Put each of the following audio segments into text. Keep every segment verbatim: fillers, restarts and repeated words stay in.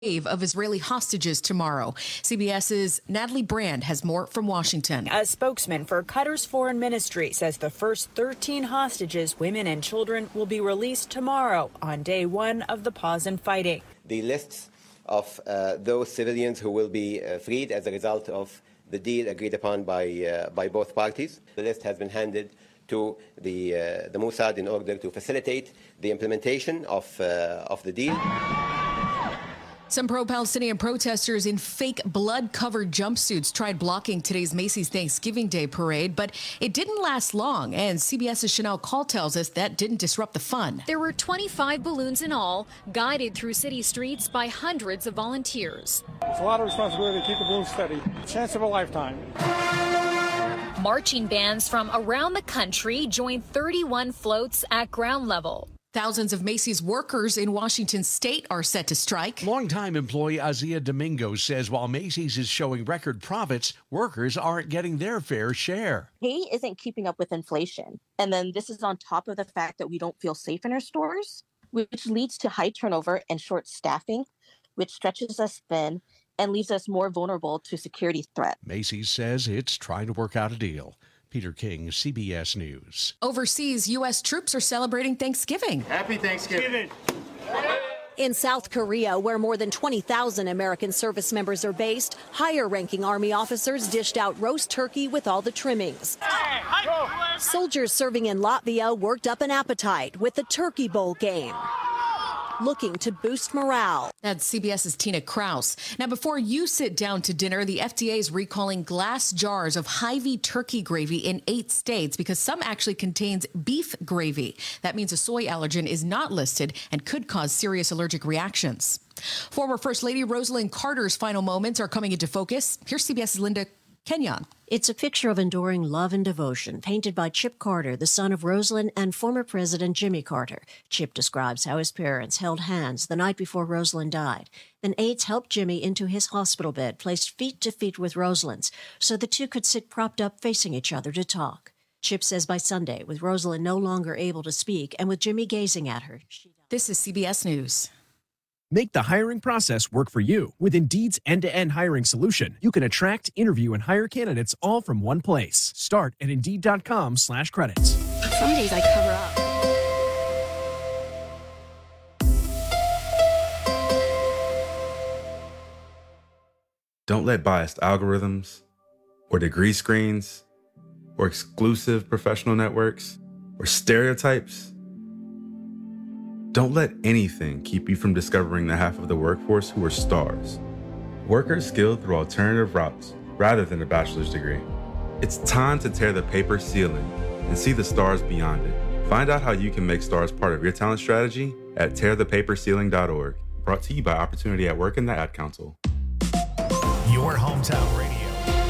of Israeli hostages tomorrow. CBS's Natalie Brand has more from Washington. A spokesman for Qatar's foreign ministry says the first thirteen hostages, women and children, will be released tomorrow on day one of the pause in fighting. The lists of uh, those civilians who will be uh, freed as a result of the deal agreed upon by uh, by both parties. The list has been handed to the uh, the Mossad in order to facilitate the implementation of uh, of the deal. Some pro-Palestinian protesters in fake blood-covered jumpsuits tried blocking today's Macy's Thanksgiving Day parade, but it didn't last long, and CBS's Chanel Call tells us that didn't disrupt the fun. There were twenty-five balloons in all, guided through city streets by hundreds of volunteers. It's a lot of responsibility to keep the balloons steady. Chance of a lifetime. Marching bands from around the country joined thirty-one floats at ground level. Thousands of Macy's workers in Washington state are set to strike. Longtime employee Azia Domingo says while Macy's is showing record profits, workers aren't getting their fair share. Pay isn't keeping up with inflation. And then this is on top of the fact that we don't feel safe in our stores, which leads to high turnover and short staffing, which stretches us thin and leaves us more vulnerable to security threats. Macy's says it's trying to work out a deal. Peter King, C B S News. Overseas, U S troops are celebrating Thanksgiving. Happy Thanksgiving. In South Korea, where more than twenty thousand American service members are based, higher-ranking Army officers dished out roast turkey with all the trimmings. Soldiers serving in Latvia worked up an appetite with the Turkey Bowl game, looking to boost morale. That's CBS's Tina Kraus. Now, before you sit down to dinner, the F D A is recalling glass jars of Hy-Vee turkey gravy in eight states because some actually contains beef gravy. That means a soy allergen is not listed and could cause serious allergic reactions. Former First Lady Rosalind Carter's final moments are coming into focus. Here's CBS's Linda Kenyon. It's a picture of enduring love and devotion, painted by Chip Carter, the son of Rosalind and former President Jimmy Carter. Chip describes how his parents held hands the night before Rosalind died. Then aides helped Jimmy into his hospital bed, placed feet to feet with Rosalind's, so the two could sit propped up facing each other to talk. Chip says by Sunday, with Rosalind no longer able to speak and with Jimmy gazing at her, she died. This is C B S News. Make the hiring process work for you. With Indeed's end-to-end hiring solution, you can attract, interview, and hire candidates all from one place. Start at Indeed.com slash credits. Some days I cover up. Don't let biased algorithms or degree screens or exclusive professional networks or stereotypes. Don't let anything keep you from discovering the half of the workforce who are stars. Workers skilled through alternative routes rather than a bachelor's degree. It's time to tear the paper ceiling and see the stars beyond it. Find out how you can make stars part of your talent strategy at tear the paper ceiling dot org. Brought to you by Opportunity at Work and the Ad Council. Your hometown radio.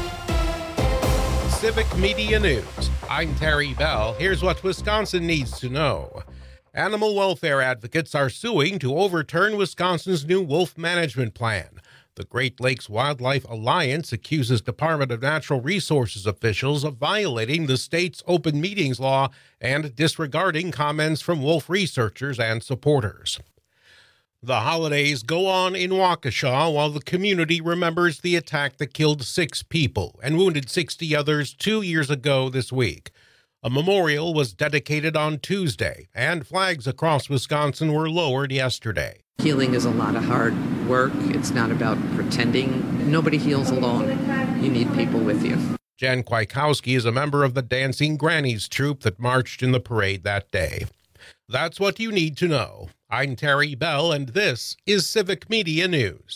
Civic Media News. I'm Terry Bell. Here's what Wisconsin needs to know. Animal welfare advocates are suing to overturn Wisconsin's new wolf management plan. The Great Lakes Wildlife Alliance accuses Department of Natural Resources officials of violating the state's open meetings law and disregarding comments from wolf researchers and supporters. The holidays go on in Waukesha while the community remembers the attack that killed six people and wounded sixty others two years ago this week. A memorial was dedicated on Tuesday, and flags across Wisconsin were lowered yesterday. Healing is a lot of hard work. It's not about pretending. Nobody heals alone. You need people with you. Jen Kwiatkowski is a member of the Dancing Grannies troupe that marched in the parade that day. That's what you need to know. I'm Terry Bell, and this is Civic Media News.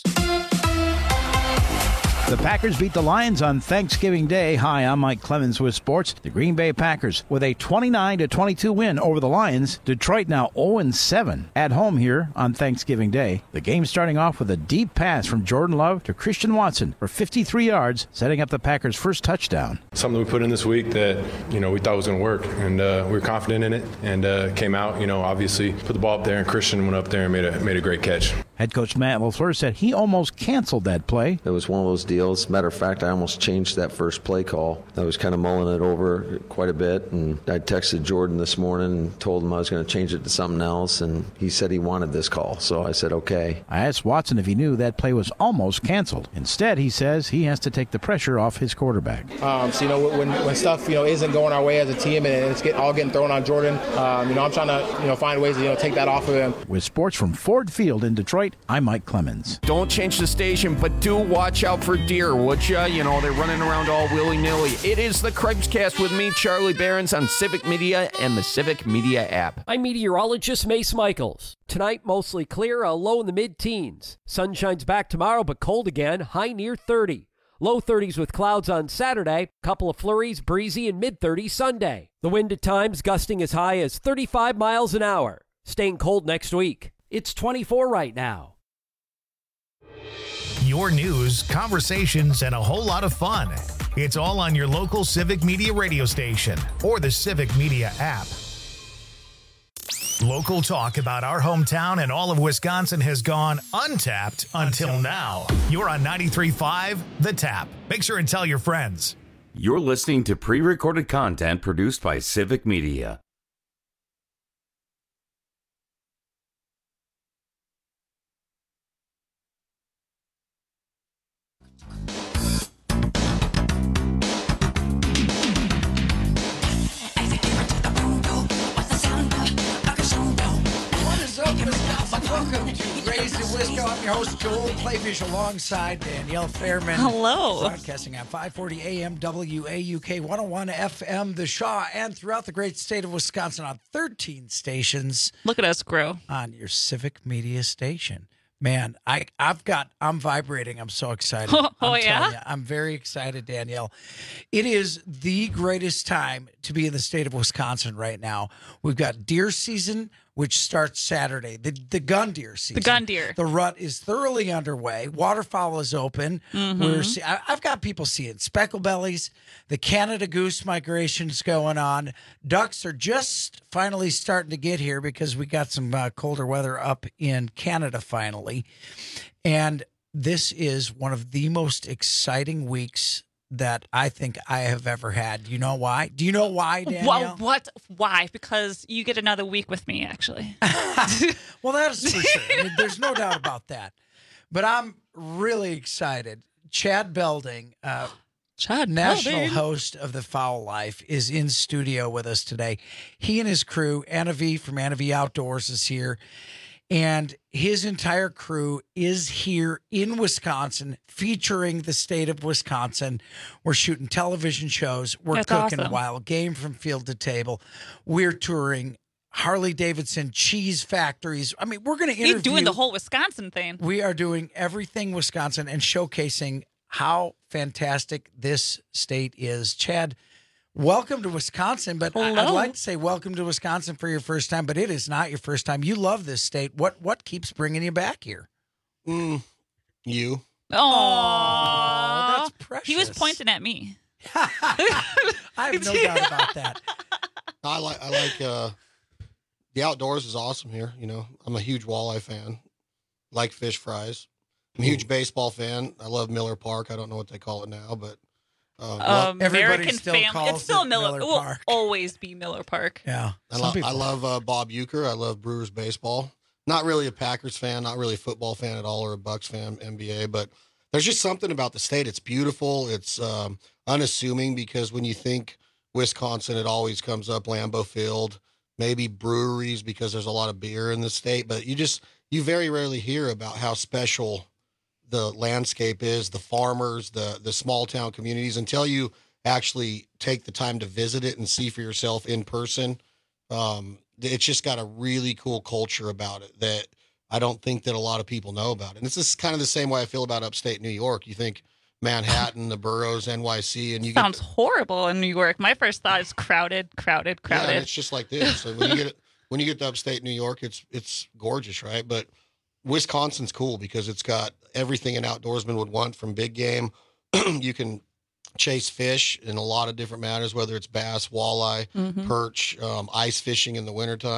The Packers beat the Lions on Thanksgiving Day. Hi, I'm Mike Clemens with sports. The Green Bay Packers with a twenty-nine to twenty-two win over the Lions. Detroit now oh and seven at home here on Thanksgiving Day. The game starting off with a deep pass from Jordan Love to Christian Watson for fifty-three yards, setting up the Packers' first touchdown. Something we put in this week that, you know, we thought was going to work, and uh, we were confident in it, and uh, came out, you know, obviously put the ball up there, and Christian went up there and made a made a great catch. Head coach Matt LaFleur said he almost canceled that play. It was one of those deals deal. As a matter of fact, I almost changed that first play call. I was kind of mulling it over quite a bit, and I texted Jordan this morning and told him I was going to change it to something else, and he said he wanted this call. So I said, okay. I asked Watson if he knew that play was almost canceled. Instead, he says he has to take the pressure off his quarterback. Um, so, you know, when, when stuff, you know, isn't going our way as a team and it's get, all getting thrown on Jordan, um, you know, I'm trying to, you know, find ways to, you know, take that off of him. With sports from Ford Field in Detroit, I'm Mike Clemens. Don't change the station, but do watch out for deer, would ya? You know, they're running around all willy-nilly. It is the Craig's-Cast with me, Charlie Behrens, on Civic Media and the Civic Media app. I'm meteorologist Mace Michaels. Tonight, mostly clear, a low in the mid-teens. Sun shines back tomorrow, but cold again, high near thirty. Low thirties with clouds on Saturday, couple of flurries, breezy, and mid-thirties Sunday. The wind at times gusting as high as thirty-five miles an hour. Staying cold next week. It's twenty-four right now. Your news, conversations, and a whole lot of fun. It's all on your local Civic Media radio station or the Civic Media app. Local talk about our hometown and all of Wisconsin has gone untapped until now. You're on ninety-three point five The Tap. Make sure and tell your friends. You're listening to pre-recorded content produced by Civic Media. Welcome to Raised in Wisco. I'm your host, Joel Clayfish, alongside Danielle Fairman. Hello. Broadcasting on five forty A M W A U K, one oh one F M, The Shaw, and throughout the great state of Wisconsin on thirteen stations. Look at us grow. On your Civic Media station. Man, I, I've got, I'm vibrating. I'm so excited. Oh, I'm yeah? you, I'm very excited, Danielle. It is the greatest time to be in the state of Wisconsin right now. We've got deer season, which starts Saturday, the, the gun deer season. The gun deer. The rut is thoroughly underway. Waterfowl is open. Mm-hmm. We're see, I, I've got people seeing speckle bellies. The Canada goose migration is going on. Ducks are just finally starting to get here because we got some uh, colder weather up in Canada finally. And this is one of the most exciting weeks that I think I have ever had. Do you know why? Do you know why, Danielle? Well, what? Why? Because you get another week with me, actually. Well, that is for sure. I mean, there's no doubt about that. But I'm really excited. Chad Belding, uh, Chad national Belding. host of The Foul Life, is in studio with us today. He and his crew, Anna V from Anna V Outdoors, is here. And his entire crew is here in Wisconsin, featuring the state of Wisconsin. We're shooting television shows. We're That's cooking awesome. wild game from field to table. We're touring Harley Davidson cheese factories. I mean, we're going to interview. You're doing the whole Wisconsin thing. We are doing everything Wisconsin and showcasing how fantastic this state is. Chad, welcome to Wisconsin, but I- I'd Hello. like to say welcome to Wisconsin for your first time, but it is not your first time. You love this state. What what keeps bringing you back here? Mm, you. Oh, that's precious. He was pointing at me. I have no doubt about that. I like I like uh, the outdoors is awesome here. You know, I'm a huge walleye fan. Like fish fries. I'm a huge baseball fan. I love Miller Park. I don't know what they call it now, but um, Um, Everybody American still family. calls It's still it Miller. Miller It will Park. always be Miller Park. Yeah. I, Some lo- people- I love uh, Bob Uecker. I love Brewers baseball. Not really a Packers fan, not really a football fan at all, or a Bucks fan, N B A. But there's just something about the state. It's beautiful. It's um, unassuming because when you think Wisconsin, it always comes up Lambeau Field, maybe breweries because there's a lot of beer in the state. But you just you very rarely hear about how special the landscape is, the farmers, the the small town communities, until you actually take the time to visit it and see for yourself in person. Um, it's just got a really cool culture about it that I don't think that a lot of people know about. And it's just kind of the same way I feel about upstate New York. You think Manhattan, the boroughs, N Y C, and you get Sounds horrible in New York. My first thought is crowded, crowded, yeah, crowded. and it's just like this. So when you get when you get to upstate New York, it's it's gorgeous, right? But Wisconsin's cool because it's got everything an outdoorsman would want from big game. You can chase fish in a lot of different matters, whether it's bass, walleye, Mhm. perch, um, ice fishing in the wintertime.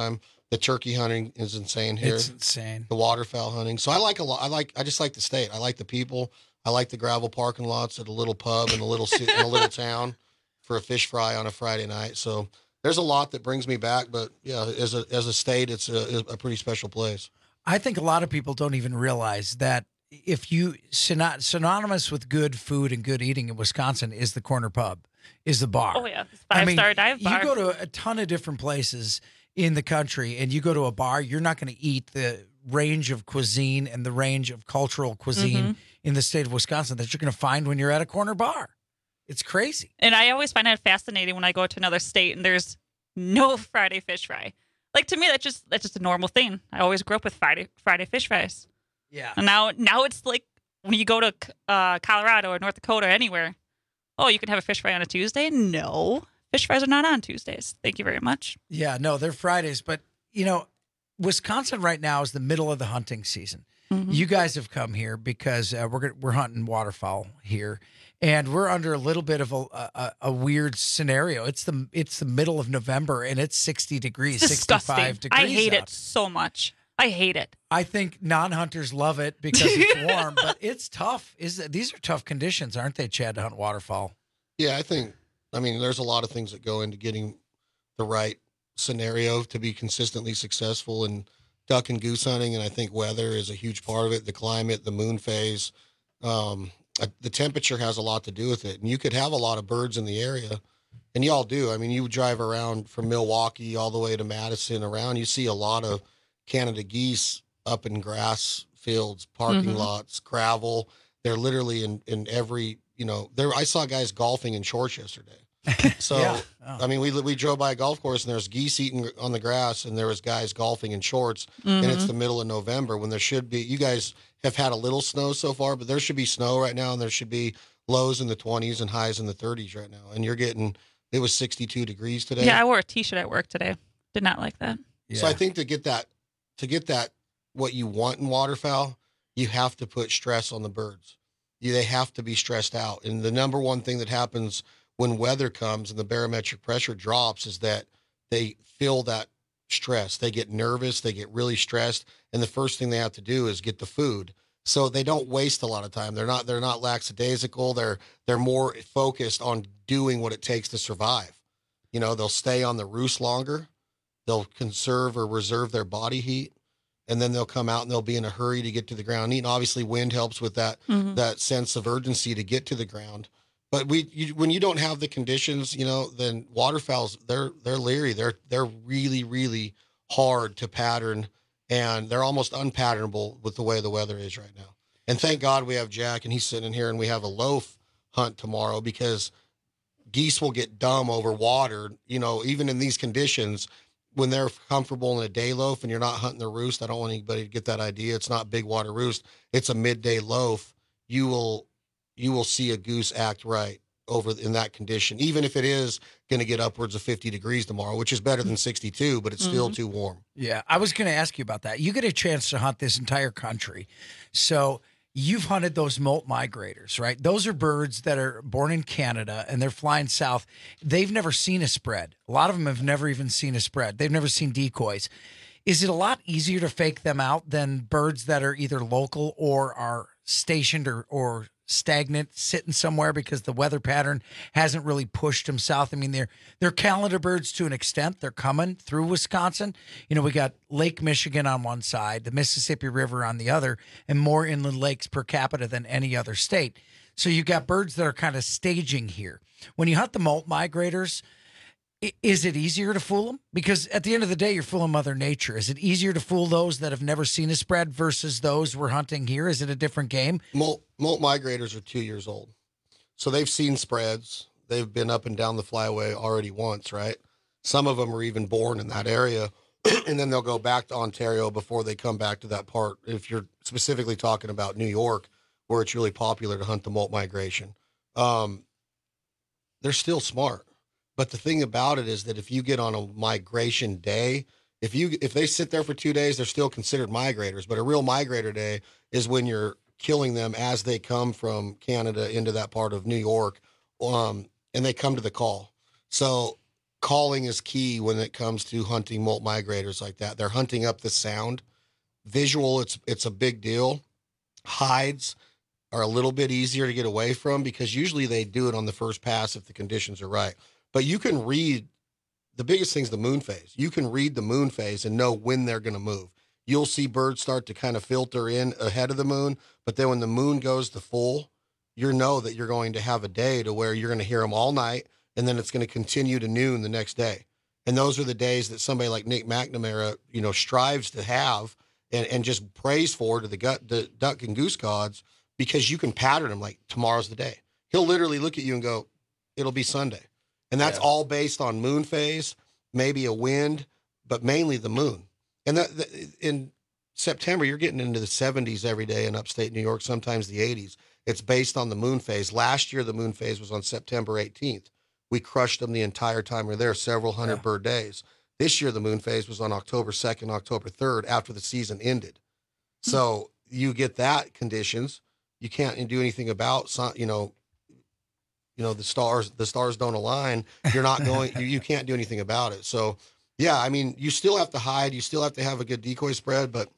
The turkey hunting is insane here. It's insane. The waterfowl hunting. So I like a lot. I like. I just like the state. I like the people. I like the gravel parking lots at a little pub in a little ci- in a little town for a fish fry on a Friday night. So there's a lot that brings me back. But yeah, as a as a state, it's a, a pretty special place. I think a lot of people don't even realize that if you syno- synonymous with good food and good eating in Wisconsin is the corner pub, is the bar. Oh yeah, five star dive bar. You go to a ton of different places in the country, and you go to a bar, you're not going to eat the range of cuisine and the range of cultural cuisine Mm-hmm. in the state of Wisconsin that you're going to find when you're at a corner bar. It's crazy. And I always find it fascinating when I go to another state and there's no Friday fish fry. Like to me, that's just that's just a normal thing. I always grew up with Friday Friday fish fries. Yeah. And now now it's like when you go to uh, Colorado or North Dakota or anywhere, oh, you can have a fish fry on a Tuesday? No. Fish fries are not on Tuesdays. Thank you very much. Yeah, no, they're Fridays. But, you know, Wisconsin right now is the middle of the hunting season. Mm-hmm. You guys have come here because uh, we're we're hunting waterfowl here, and we're under a little bit of a, a a weird scenario. It's the it's the middle of November, and it's sixty degrees, It's disgusting. sixty-five degrees I hate out. it so much. I hate it. I think non-hunters love it because it's warm, but it's tough. Is These are tough conditions, aren't they, Chad, to hunt waterfowl? Yeah, I think. I mean, there's a lot of things that go into getting the right scenario to be consistently successful in duck and goose hunting, and I think weather is a huge part of it. The climate, the moon phase, um, uh, the temperature has a lot to do with it. And you could have a lot of birds in the area, and y'all do. I mean, you drive around from Milwaukee all the way to Madison around, you see a lot of Canada geese up in grass fields, parking Mm-hmm. lots, gravel. They're literally in, in every, you know, there. I saw guys golfing in shorts yesterday. So, Yeah. Oh. I mean, we we drove by a golf course and there's geese eating on the grass and there was guys golfing in shorts, and it's Mhm. the middle of November when there should be. You guys have had a little snow so far, but there should be snow right now, and there should be lows in the twenties and highs in the thirties right now. And you're getting, it was sixty-two degrees today. Yeah, I wore a T-shirt at work today. Did not like that. So I think to get that, to get that, what you want in waterfowl, you have to put stress on the birds. You, they have to be stressed out. And the number one thing that happens when weather comes and the barometric pressure drops is that they feel that stress. They get nervous, they get really stressed, and the first thing they have to do is get the food. So they don't waste a lot of time. They're not they're not lackadaisical. They're they're more focused on doing what it takes to survive. You know, they'll stay on the roost longer. They'll conserve or reserve their body heat, and then they'll come out and they'll be in a hurry to get to the ground and eat. And obviously wind helps with that Mhm. that sense of urgency to get to the ground. But we, you, when you don't have the conditions, you know, then waterfowls, they're, they're leery. They're, they're really, really hard to pattern, and they're almost unpatternable with the way the weather is right now. And thank God we have Jack, and he's sitting in here, and we have a loaf hunt tomorrow, because geese will get dumb over water, you know, even in these conditions when they're comfortable in a day loaf and you're not hunting the roost. I don't want anybody to get that idea. It's not big water roost. It's a midday loaf. You will, you will see a goose act right over in that condition, even if it is going to get upwards of fifty degrees tomorrow, which is better than sixty-two, but it's still Mhm. too warm. Yeah, I was going to ask you about that. You get a chance to hunt this entire country. So you've hunted those molt migrators, right? Those are birds that are born in Canada and they're flying south. They've never seen a spread. A lot of them have never even seen a spread. They've never seen decoys. Is it a lot easier to fake them out than birds that are either local or are stationed or, or stagnant, sitting somewhere because the weather pattern hasn't really pushed them south? I mean, they're they're calendar birds to an extent. They're coming through Wisconsin. You know, we got Lake Michigan on one side, the Mississippi River on the other, and more inland lakes per capita than any other state. So you got birds that are kind of staging here. When you hunt the molt migrators, i- is it easier to fool them? Because at the end of the day, you're fooling Mother Nature. Is it easier to fool those that have never seen a spread versus those we're hunting here? Is it a different game? Molt, molt migrators are two years old. So they've seen spreads. They've been up and down the flyway already once, right? Some of them are even born in that area, and then they'll go back to Ontario before they come back to that part. If you're specifically talking about New York, where it's really popular to hunt the molt migration, um, they're still smart. But the thing about it is that if you get on a migration day, if you if they sit there for two days, they're still considered migrators. But a real migrator day is when you're killing them as they come from Canada into that part of New York, um, and they come to the call. So calling is key when it comes to hunting molt migrators like that. They're hunting up the sound. Visual, it's it's a big deal. Hides are a little bit easier to get away from because usually they do it on the first pass if the conditions are right. But you can read, the biggest thing is the moon phase. You can read the moon phase and know when they're going to move. You'll see birds start to kind of filter in ahead of the moon, but then when the moon goes to full, you know that you're going to have a day to where you're going to hear them all night, and then it's going to continue to noon the next day. And those are the days that somebody like Nick McNamara, you know, strives to have and, and just prays for to the, gut, the duck and goose gods, because you can pattern him like tomorrow's the day. He'll literally look at you and go, it'll be Sunday. And that's yeah. all based on moon phase, maybe a wind, but mainly the moon. And that, the, in September, you're getting into the seventies every day in upstate New York, sometimes the eighties. It's based on the moon phase. Last year, the moon phase was on September eighteenth. We crushed them the entire time we were there, several hundred yeah. bird days. This year, the moon phase was on October second, October third, after the season ended. So you get that conditions. You can't do anything about, you know, you know, the stars, the stars don't align. You're not going, you, you can't do anything about it. So, yeah, I mean, you still have to hide. You still have to have a good decoy spread, but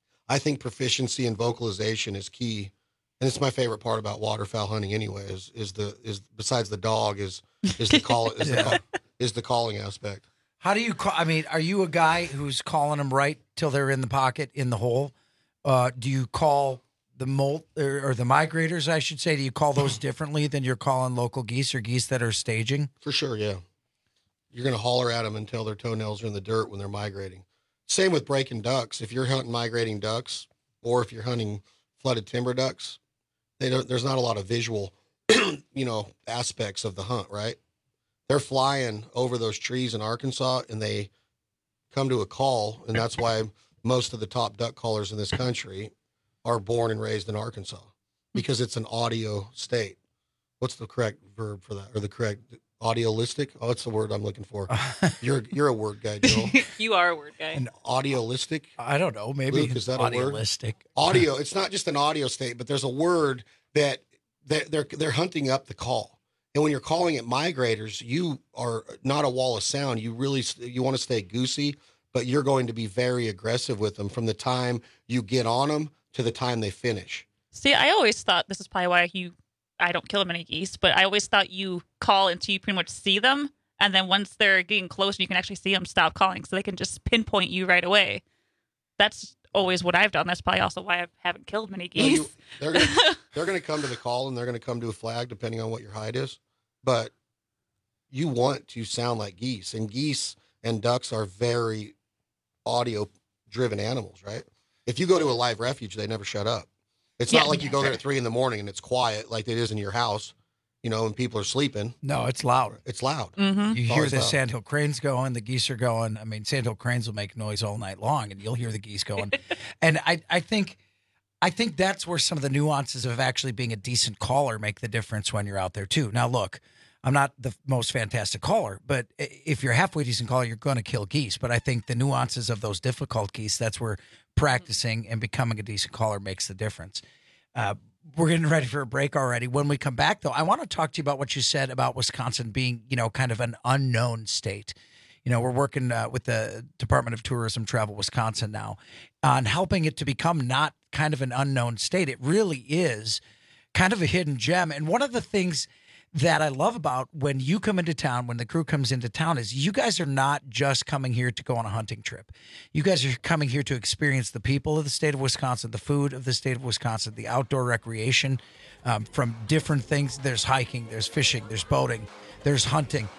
I think proficiency and vocalization is key. And it's my favorite part about waterfowl hunting anyway, is, is the, is besides the dog is, is the call, is, yeah. the call, is the calling aspect. How do you call, I mean, are you a guy who's calling them right till they're in the pocket, in the hole? Uh, do you call the molt or, or the migrators, I should say, do you call those differently than you're calling local geese or geese that are staging? For sure, yeah. You're going to holler at them until their toenails are in the dirt when they're migrating. Same with breaking ducks. If you're hunting migrating ducks, or if you're hunting flooded timber ducks, they don't, there's not a lot of visual, you know, aspects of the hunt, right? They're flying over those trees in Arkansas, and they come to a call, and that's why most of the top duck callers in this country are born and raised in Arkansas, because it's an audio state. What's the correct verb for that? Or the correct audiolistic? Oh, that's the word I'm looking for. You're you're a word guy, Joel. You are a word guy. An audiolistic? I don't know. Maybe Luke, is that audiolistic. a word? Audio. It's not just an audio state, but there's a word that, that they're they're hunting up the call. And when you're calling it migrators, you are not a wall of sound. You really you want to stay goosey, but you're going to be very aggressive with them from the time you get on them to the time they finish. See, I always thought, this is probably why you, I don't kill many geese, but I always thought you call until you pretty much see them. And then once they're getting close and you can actually see them, stop calling, so they can just pinpoint you right away. That's always what I've done. That's probably also why I haven't killed many geese. No, you, they're gonna, they're going to come to the call, and they're going to come to a flag depending on what your hide is. But you want to sound like geese, and geese and ducks are very audio driven animals, right? If you go to a live refuge, they never shut up. It's yeah, not like you go there at three in the morning and it's quiet like it is in your house, you know, and people are sleeping. No, it's loud. It's loud. Mm-hmm. You hear the sandhill cranes going, the geese are going. I mean, sandhill cranes will make noise all night long, and you'll hear the geese going. And I, I think, I think that's where some of the nuances of actually being a decent caller make the difference when you're out there too. Now, look, I'm not the most fantastic caller, but if you're a halfway decent caller, you're going to kill geese. But I think the nuances of those difficult geese, that's where practicing and becoming a decent caller makes the difference. Uh, we're getting ready for a break already. When we come back, though, I want to talk to you about what you said about Wisconsin being, you know, kind of an unknown state. You know, we're working uh, with the Department of Tourism Travel Wisconsin now on helping it to become not kind of an unknown state. It really is kind of a hidden gem. And one of the things that I love about when you come into town, when the crew comes into town, is you guys are not just coming here to go on a hunting trip. You guys are coming here to experience the people of the state of Wisconsin, the food of the state of Wisconsin, the outdoor recreation um, from different things. There's hiking, there's fishing, there's boating, there's hunting.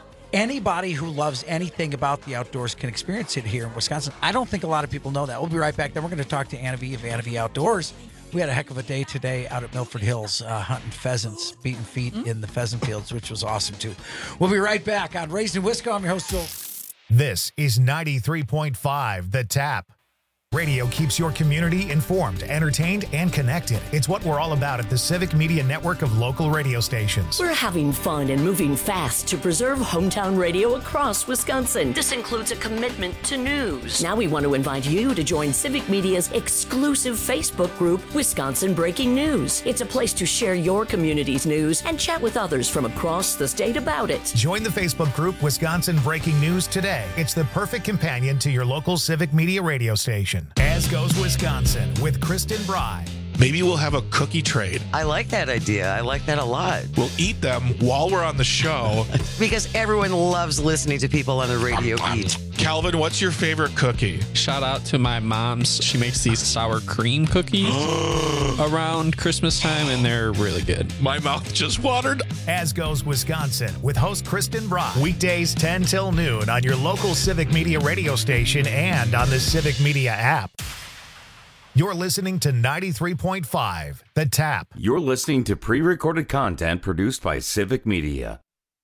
Anybody who loves anything about the outdoors can experience it here in Wisconsin. I don't think a lot of people know that. We'll be right back. Then we're going to talk to Anna V of Anna V Outdoors. We had a heck of a day today out at Milford Hills, uh, hunting pheasants, beating feet mm-hmm. in the pheasant fields, which was awesome, too. We'll be right back on Raised in Wisco. I'm your host, Joel. This is ninety-three point five The Tap. Radio keeps your community informed, entertained, and connected. It's what we're all about at the Civic Media Network of local radio stations. We're having fun and moving fast to preserve hometown radio across Wisconsin. This includes a commitment to news. Now we want to invite you to join Civic Media's exclusive Facebook group, Wisconsin Breaking News. It's a place to share your community's news and chat with others from across the state about it. Join the Facebook group Wisconsin Breaking News today. It's the perfect companion to your local Civic Media radio station. As Goes Wisconsin with Kristen Bry. Maybe we'll have a cookie trade. I like that idea. I like that a lot. We'll eat them while we're on the show. Because everyone loves listening to people on the radio eat. Calvin, what's your favorite cookie? Shout out to my mom's. She makes these sour cream cookies around Christmas time, and they're really good. My mouth just watered. As Goes Wisconsin with host Kristen Bry. Weekdays ten till noon on your local Civic Media radio station and on the Civic Media app. You're listening to ninety-three point five, The Tap. You're listening to pre-recorded content produced by Civic Media.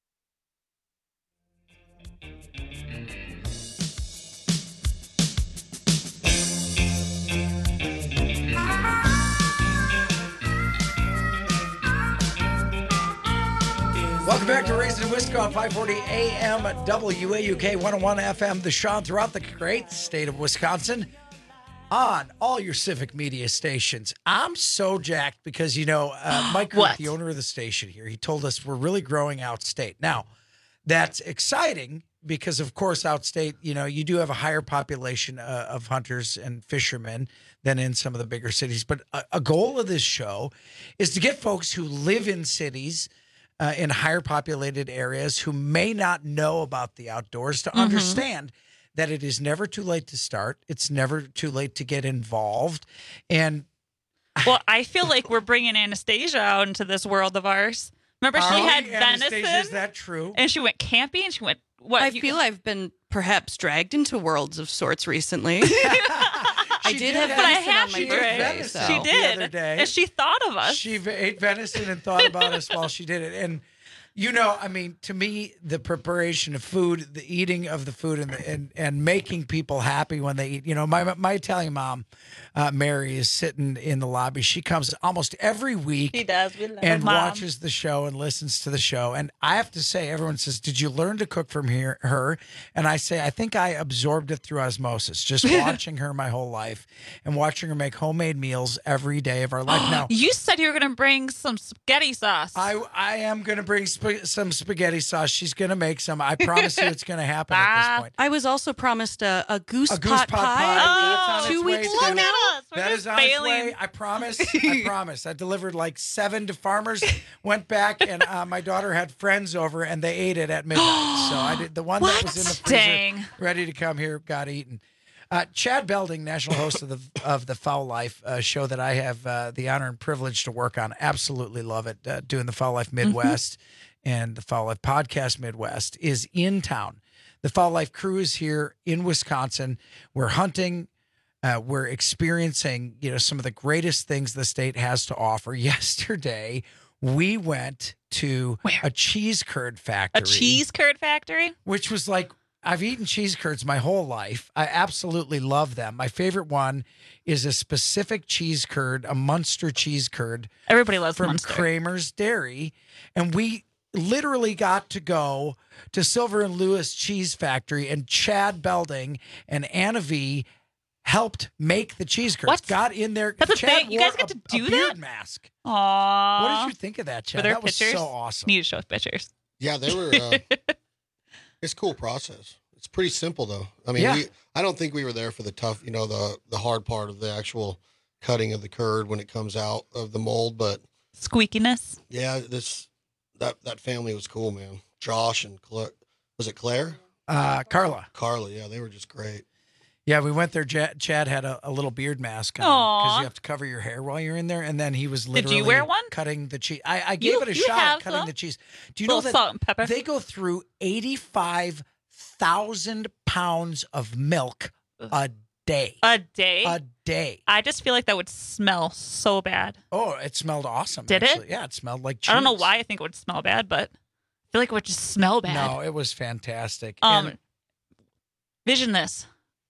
Welcome back to Raising Wisconsin on five forty A M W A U K one oh one F M, The Shawn, throughout the great state of Wisconsin. On all your Civic Media stations. I'm so jacked because, you know, uh, Mike Kirk, the owner of the station here, he told us we're really growing outstate. Now, that's exciting because, of course, outstate, you know, you do have a higher population uh, of hunters and fishermen than in some of the bigger cities. But a, a goal of this show is to get folks who live in cities uh, in higher populated areas who may not know about the outdoors to mm-hmm. understand that it is never too late to start. It's never too late to get involved. And well, I feel like we're bringing Anastasia out into this world of ours. Remember, she had venison. Is that true? And she went camping, and she went, what? I you, feel I've been perhaps dragged into worlds of sorts recently. I did, did have but I venison have on my she birthday. venison She the did. other day. And she thought of us. She ate venison and thought about us while she did it. And, you know, I mean, to me, the preparation of food, the eating of the food, and the, and, and making people happy when they eat. You know, my my Italian mom, uh, Mary, is sitting in the lobby. She comes almost every week. She does. We love and Mom. watches the show and listens to the show. And I have to say, everyone says, "Did you learn to cook from here, her?" And I say, I think I absorbed it through osmosis, just watching her my whole life and watching her make homemade meals every day of our life. Now, you said you were going to bring some spaghetti sauce. I I am going to bring sp- some spaghetti sauce. She's going to make some. I promise you, it's going to happen at this point. I was also promised a, a goose A goose pot, pot pie, pie. That's on two its weeks way, ago too. now. We're That just is on failing. its way. I promise. I promise. I delivered like seven to farmers. Went back, and uh, my daughter had friends over, and they ate it at midnight. So I did the one that was in the freezer, Dang. ready to come here, got eaten. Uh, Chad Belding, national host of the of the Foul Life uh, show that I have uh, the honor and privilege to work on. Absolutely love it. Uh, doing the Foul Life Midwest mm-hmm. and the Foul Life Podcast Midwest is in town. The Foul Life crew is here in Wisconsin. We're hunting. Uh, we're experiencing, you know, some of the greatest things the state has to offer. Yesterday, we went to Where? a cheese curd factory. A cheese curd factory? Which was like, I've eaten cheese curds my whole life. I absolutely love them. My favorite one is a specific cheese curd, a Munster cheese curd. Everybody loves from Munster. Kramer's Dairy. And we literally got to go to Silver and Lewis Cheese Factory, and Chad Belding and Anna V helped make the cheese curds. What? Got in there. That's a Chad thing. You guys wore get a- to do a beard that? mask. Aww. What did you think of that, Chad? Were there That was pictures? so awesome. Need to show us pictures. Yeah, they were. Uh, it's a cool process. It's pretty simple though. I mean, Yeah. we, I don't think we were there for the tough, you know, the the hard part of the actual cutting of the curd when it comes out of the mold. But Squeakiness. yeah, this that that family was cool, man. Josh and Claire, was it Claire? Uh, Carla. Carla, yeah, they were just great. Yeah, we went there. J- Chad had a, a little beard mask on because Aw. you have to cover your hair while you're in there. And then he was Did literally you wear one? cutting the cheese. I, I gave You- it a you shot have at cutting some? the cheese. Do you know Little that salt and pepper. they go through eighty-five thousand pounds of milk a day? A day? A day. I just feel like that would smell so bad. Oh, it smelled awesome. Did actually. it? Yeah, it smelled like cheese. I don't know why I think it would smell bad, but I feel like it would just smell bad. No, it was fantastic. Um, And Vision this.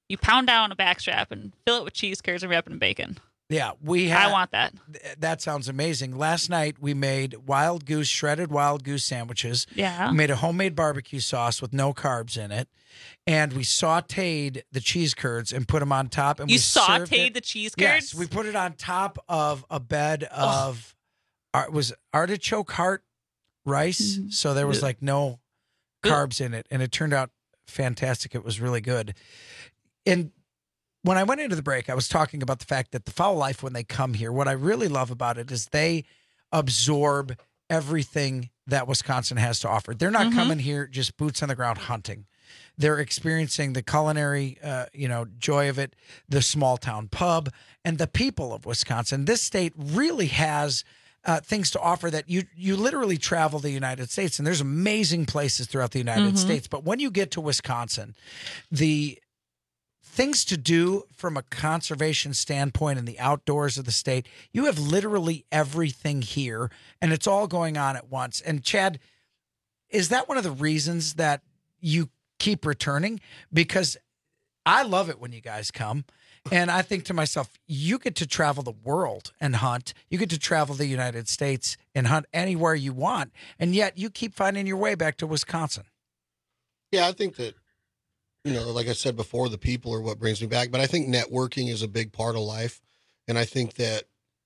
You pound down a backstrap and fill it with cheese curds and wrap it in bacon. Yeah, we have. I want that. Th- that sounds amazing. Last night we made wild goose, shredded wild goose sandwiches. Yeah. We made a homemade barbecue sauce with no carbs in it, and we sautéed the cheese curds and put them on top. And You we served sautéed it- the cheese Yes, curds? we put it on top of a bed of ar- was artichoke heart rice. Mm-hmm. So there was like no carbs in it, and it turned out fantastic. It was really good. And when I went into the break, I was talking about the fact that the Foul Life, when they come here, what I really love about it is they absorb everything that Wisconsin has to offer. They're not Mhm. coming here just boots on the ground hunting. They're experiencing the culinary, uh, you know, joy of it, the small town pub, and the people of Wisconsin. This state really has uh, things to offer that you you literally travel the United States, and there's amazing places throughout the United Mhm. States. But when you get to Wisconsin, the things to do from a conservation standpoint in the outdoors of the state, you have literally everything here, and it's all going on at once. And Chad, is that one of the reasons that you keep returning? Because I love it when you guys come, and I think to myself, you get to travel the world and hunt. You get to travel the United States and hunt anywhere you want, and yet you keep finding your way back to Wisconsin. Yeah, I think that, you know, like I said before, the people are what brings me back. But I think networking is a big part of life. And I think that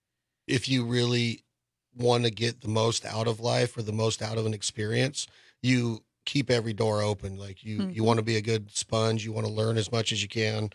if you really want to get the most out of life or the most out of an experience, you keep every door open. Like you, Mhm. you want to be a good sponge. You want to learn as much as you can.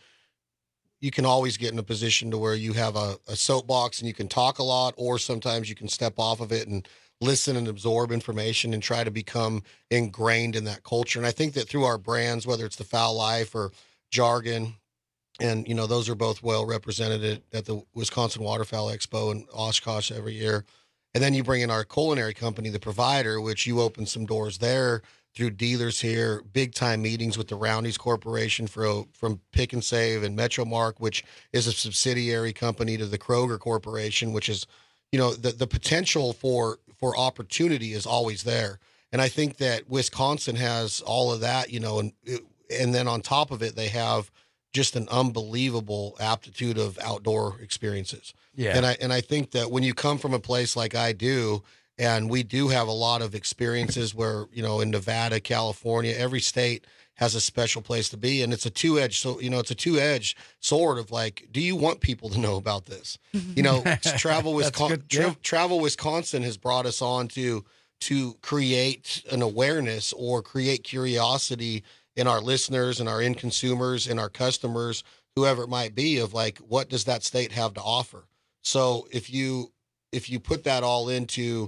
You can always get in a position to where you have a, a soapbox and you can talk a lot, or sometimes you can step off of it and listen and absorb information and try to become ingrained in that culture. And I think that through our brands, whether it's the Foul Life or Jargon, and, you know, those are both well represented at, at the Wisconsin Waterfowl Expo in Oshkosh every year. And then you bring in our culinary company, The Provider, which you open some doors there through dealers here, big time meetings with the Roundy's Corporation for, from Pick and Save and Metromark, which is a subsidiary company to the Kroger Corporation, which is, you know, the, the potential for, for opportunity is always there. And I think that Wisconsin has all of that, you know, and, and then on top of it, they have just an unbelievable aptitude of outdoor experiences. Yeah. And I, and I think that when you come from a place like I do, and we do have a lot of experiences where, you know, in Nevada, California, every state has a special place to be. And it's a two-edged, so, you know, it's a two-edged sword of like, do you want people to know about this? You know, travel Wisconsin, good, yeah. tra- travel Wisconsin has brought us on to, to create an awareness or create curiosity in our listeners and our end consumers and our customers, whoever it might be, of like, what does that state have to offer? So if you, if you put that all into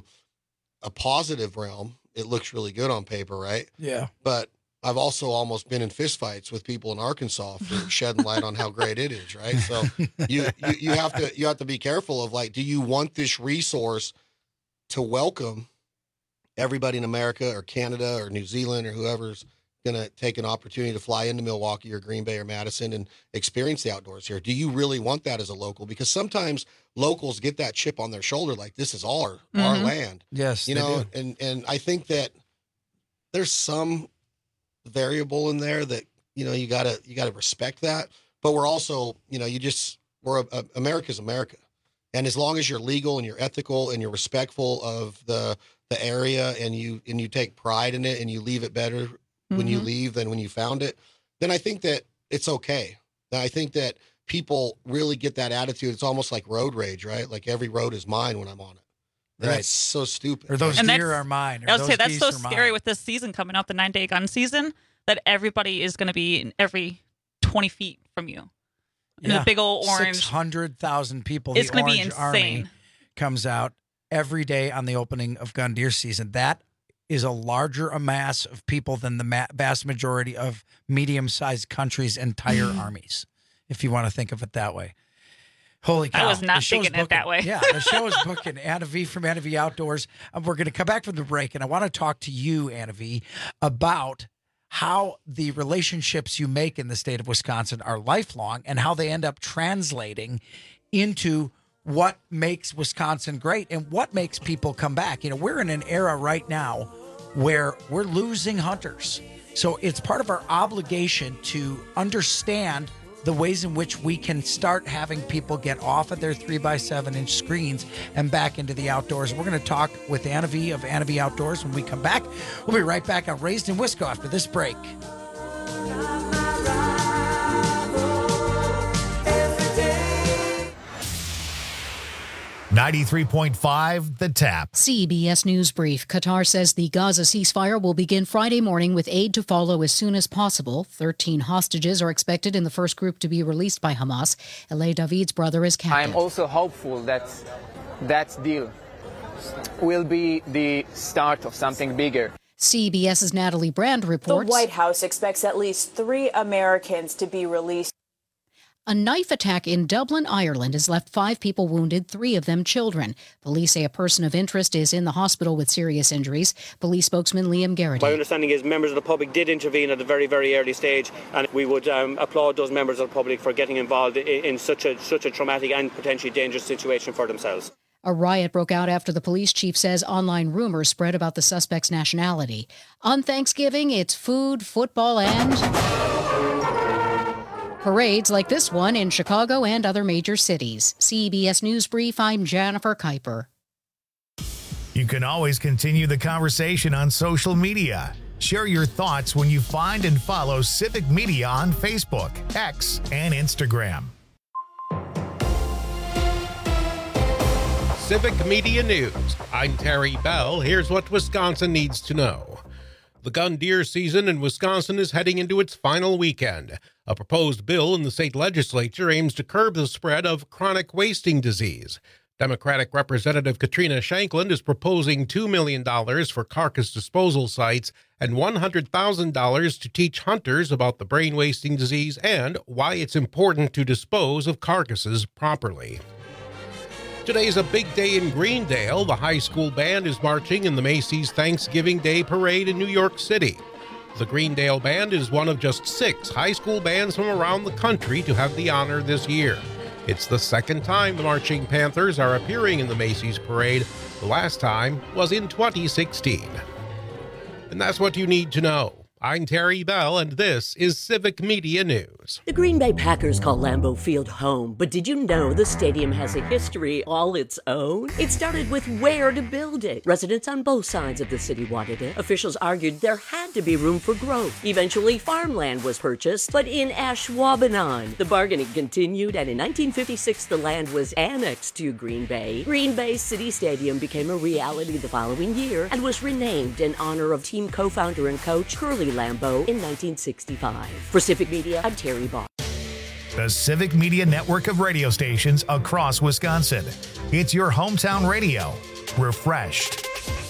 a positive realm, it looks really good on paper, right? Yeah. But I've also almost been in fistfights with people in Arkansas for shedding light on how great it is, right? So you, you you have to you have to be careful of like, do you want this resource to welcome everybody in America or Canada or New Zealand or whoever's going to take an opportunity to fly into Milwaukee or Green Bay or Madison and experience the outdoors here? Do you really want that as a local? Because sometimes locals get that chip on their shoulder, like this is our mm-hmm. our land. Yes, you they know, do. and and I think that there's some variable in there that, you know, you gotta you gotta respect that. But we're also, you know, you just we're a, a, America's America, and as long as you're legal and you're ethical and you're respectful of the the area and you and you take pride in it and you leave it better when Mm-hmm. you leave than when you found it, then I think that it's okay. And I think that people really get that attitude. It's almost like road rage, right? Like every road is mine when I'm on it. And Right. that's so stupid. Or those And deer that's- are mine. Or I would those say that's geese so are scary mine. with this season coming up, the nine day gun season, that everybody is going to be in every twenty feet from you in a big old orange. Six hundred thousand people. It's going to be insane. Army comes out every day on the opening of gun deer season. That is a larger a mass of people than the ma- vast majority of medium-sized countries' entire armies, if you want to think of it that way. Holy cow. I was not The show's thinking it that booking. way. Yeah, the show is booking. Anna V from Anna V Outdoors. And we're going to come back from the break, and I want to talk to you, Anna V, about how the relationships you make in the state of Wisconsin are lifelong and how they end up translating into what makes Wisconsin great and what makes people come back. You know, we're in an era right now where we're losing hunters. So it's part of our obligation to understand the ways in which we can start having people get off of their three by seven inch screens and back into the outdoors. We're going to talk with Anna V of Anna V Outdoors when we come back. We'll be right back on Raised in Wisco after this break. ninety-three point five The Tap. C B S News Brief. Qatar says the Gaza ceasefire will begin Friday morning with aid to follow as soon as possible. thirteen hostages are expected in the first group to be released by Hamas. Elay David's brother is captive. I am also hopeful that that deal will be the start of something bigger. CBS's Natalie Brand reports. The White House expects at least three Americans to be released. A knife attack in Dublin, Ireland, has left five people wounded, three of them children. Police say a person of interest is in the hospital with serious injuries. Police spokesman Liam Garrity. My understanding is members of the public did intervene at a very, very early stage, and we would um, applaud those members of the public for getting involved in, in such a such a traumatic and potentially dangerous situation for themselves. A riot broke out after the police chief says online rumors spread about the suspect's nationality. On Thanksgiving, it's food, football, and parades like this one in Chicago and other major cities. C B S News Brief, I'm Jennifer Kuiper. You can always continue the conversation on social media. Share your thoughts when you find and follow Civic Media on Facebook, X, and Instagram. Civic Media News. I'm Terry Bell. Here's what Wisconsin needs to know. The gun deer season in Wisconsin is heading into its final weekend. A proposed bill in the state legislature aims to curb the spread of chronic wasting disease. Democratic Representative Katrina Shankland is proposing two million dollars for carcass disposal sites and one hundred thousand dollars to teach hunters about the brain wasting disease and why it's important to dispose of carcasses properly. Today's a big day in Greendale. The high school band is marching in the Macy's Thanksgiving Day Parade in New York City. The Greendale Band is one of just six high school bands from around the country to have the honor this year. It's the second time the Marching Panthers are appearing in the Macy's Parade. The last time was in twenty sixteen. And that's what you need to know. I'm Terry Bell, and this is Civic Media News. The Green Bay Packers call Lambeau Field home, but did you know the stadium has a history all its own? It started with where to build it. Residents on both sides of the city wanted it. Officials argued there had to be room for growth. Eventually, farmland was purchased, but in Ashwaubenon. The bargaining continued, and in nineteen fifty-six, the land was annexed to Green Bay. Green Bay City Stadium became a reality the following year and was renamed in honor of team co-founder and coach Curly Lambeau in nineteen sixty-five. For Civic Media, I'm Terry Ball. The Civic Media network of radio stations across Wisconsin. It's your hometown radio. Refreshed.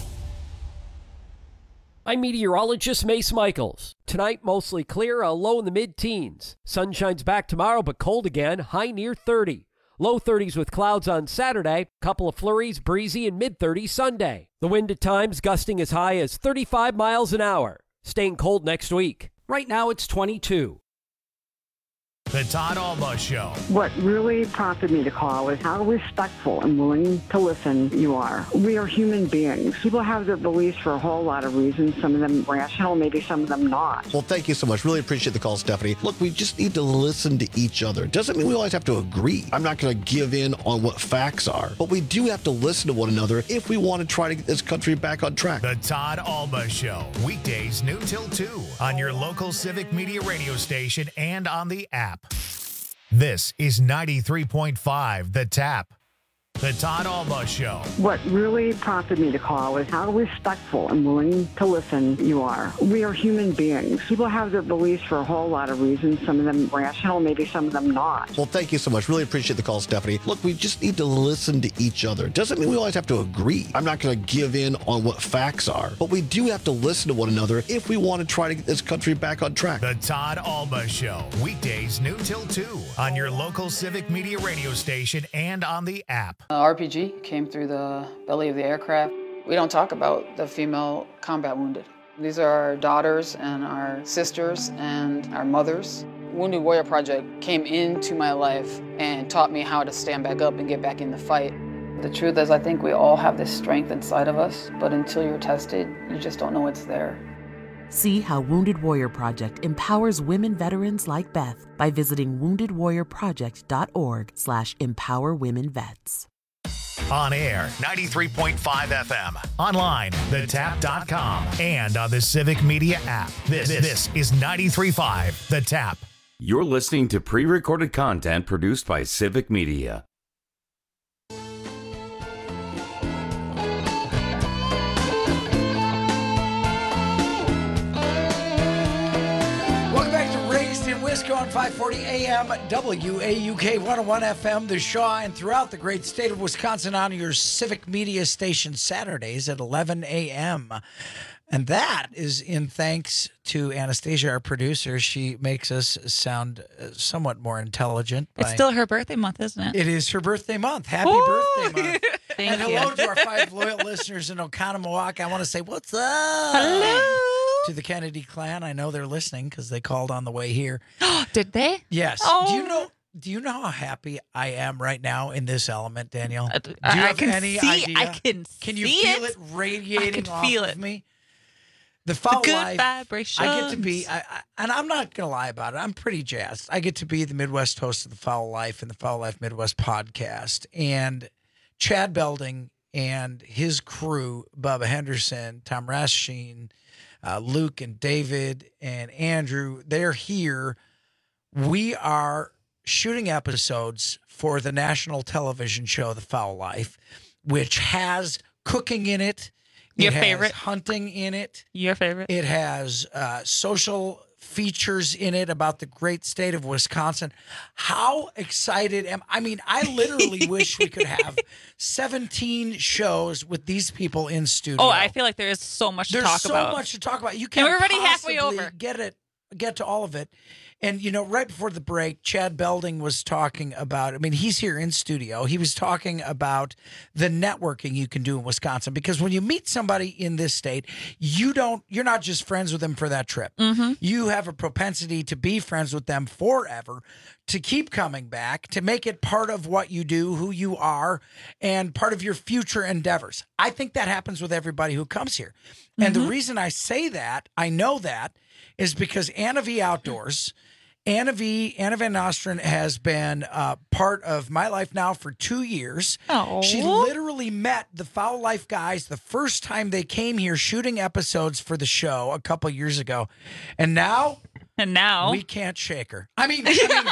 I'm meteorologist Mace Michaels. Tonight, mostly clear, a low in the mid-teens. Sun shines back tomorrow, but cold again, high near thirty. Low thirties with clouds on Saturday, couple of flurries, breezy, and mid-thirties Sunday. The wind at times gusting as high as thirty-five miles an hour. Staying cold next week. Right now it's twenty-two. The Todd Alba Show. What really prompted me to call is how respectful and willing to listen you are. We are human beings. People have their beliefs for a whole lot of reasons, some of them rational, maybe some of them not. Well, thank you so much. Really appreciate the call, Stephanie. Look, we just need to listen to each other. Doesn't mean we always have to agree. I'm not going to give in on what facts are, but we do have to listen to one another if we want to try to get this country back on track. The Todd Alba Show. Weekdays noon till two on your local Civic Media radio station and on the app. This is ninety-three point five The Tap. The Todd Alba Show. What really prompted me to call is how respectful and willing to listen you are. We are human beings. People have their beliefs for a whole lot of reasons, some of them rational, maybe some of them not. Well, thank you so much. Really appreciate the call, Stephanie. Look, we just need to listen to each other. Doesn't mean we always have to agree. I'm not going to give in on what facts are, but we do have to listen to one another if we want to try to get this country back on track. The Todd Alba Show. Weekdays noon till two on your local Civic Media radio station and on the app. Uh, R P G came through the belly of the aircraft. We don't talk about the female combat wounded. These are our daughters and our sisters and our mothers. Wounded Warrior Project came into my life and taught me how to stand back up and get back in the fight. The truth is, I think we all have this strength inside of us, but until you're tested, you just don't know it's there. See how Wounded Warrior Project empowers women veterans like Beth by visiting wounded warrior project dot org slash empower women vets. On air, ninety-three point five F M. Online, the tap dot com. And on the Civic Media app. This, this is ninety-three point five The Tap. You're listening to pre-recorded content produced by Civic Media. Welcome back to Raised in Wisco on five forty A M W A U K one oh one F M, the Shaw, and throughout the great state of Wisconsin on your Civic Media station Saturdays at eleven A M And that is in thanks to Anastasia, our producer. She makes us sound somewhat more intelligent. It's by- still her birthday month, isn't it? It is her birthday month. Happy Ooh. birthday month. Thank and you. hello to our five loyal listeners in Oconomowoc. I want to say, what's up? Hello. To the Kennedy clan. I know they're listening because they called on the way here. Did they? Yes. Oh. Do you know Do you know how happy I am right now in this element, Danielle? I, Do you I have can any see, idea? I can Can you see feel it. it radiating I can off feel of it. me? The foul good life. vibrations. I get to be, I, I, and I'm not going to lie about it. I'm pretty jazzed. I get to be the Midwest host of the Foul Life and the Foul Life Midwest podcast. And Chad Belding and his crew, Bubba Henderson, Tom Raschine, uh, Luke and David and Andrew, they're here. We are shooting episodes for the national television show, The Foul Life, which has cooking in it. Your It has favorite? hunting in it. Your favorite? It has uh, social features in it about the great state of Wisconsin. How excited am I? mean, I literally wish we could have seventeen shows with these people in studio. Oh, I feel like there is so much There's to talk so about. much to talk about. You And can't we're already halfway possibly over. get it, get to all of it. And, you know, right before the break, Chad Belding was talking about, I mean, he's here in studio. He was talking about the networking you can do in Wisconsin, because when you meet somebody in this state, you don't, you're not just friends with them for that trip. Mm-hmm. You have a propensity to be friends with them forever, to keep coming back, to make it part of what you do, who you are, and part of your future endeavors. I think that happens with everybody who comes here. And the reason I say that, I know that, is because Anna V Outdoors, Anna V, Anna Van Nostrand has been uh, part of my life now for two years. Oh. She literally met the Foul Life guys the first time they came here shooting episodes for the show a couple years ago. And now... And now... we can't shake her. I mean, I mean,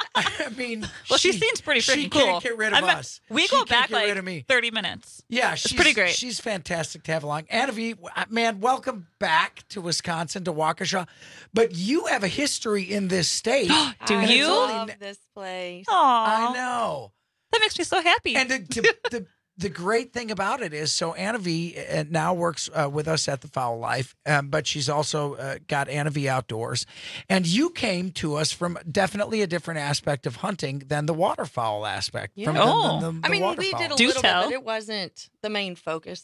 I mean well, she, seems pretty freaking she cool. can't get rid of I mean, us. We She go can't back get rid like of me. thirty minutes. Yeah, it's she's pretty great. She's fantastic to have along. Anna V, man, welcome back to Wisconsin, to Waukesha. But you have a history in this state. Do and it's you? only- Love this place. I know. That makes me so happy. And the, the, the, the great thing about it is, so Anna V uh, now works uh, with us at the Foul Life, um, but she's also uh, got Anna V Outdoors. And you came to us from definitely a different aspect of hunting than the waterfowl aspect. Yeah. From the- Oh. the, the, the I mean, we waterfowl. did a Do little tell. bit, but it wasn't the main focus.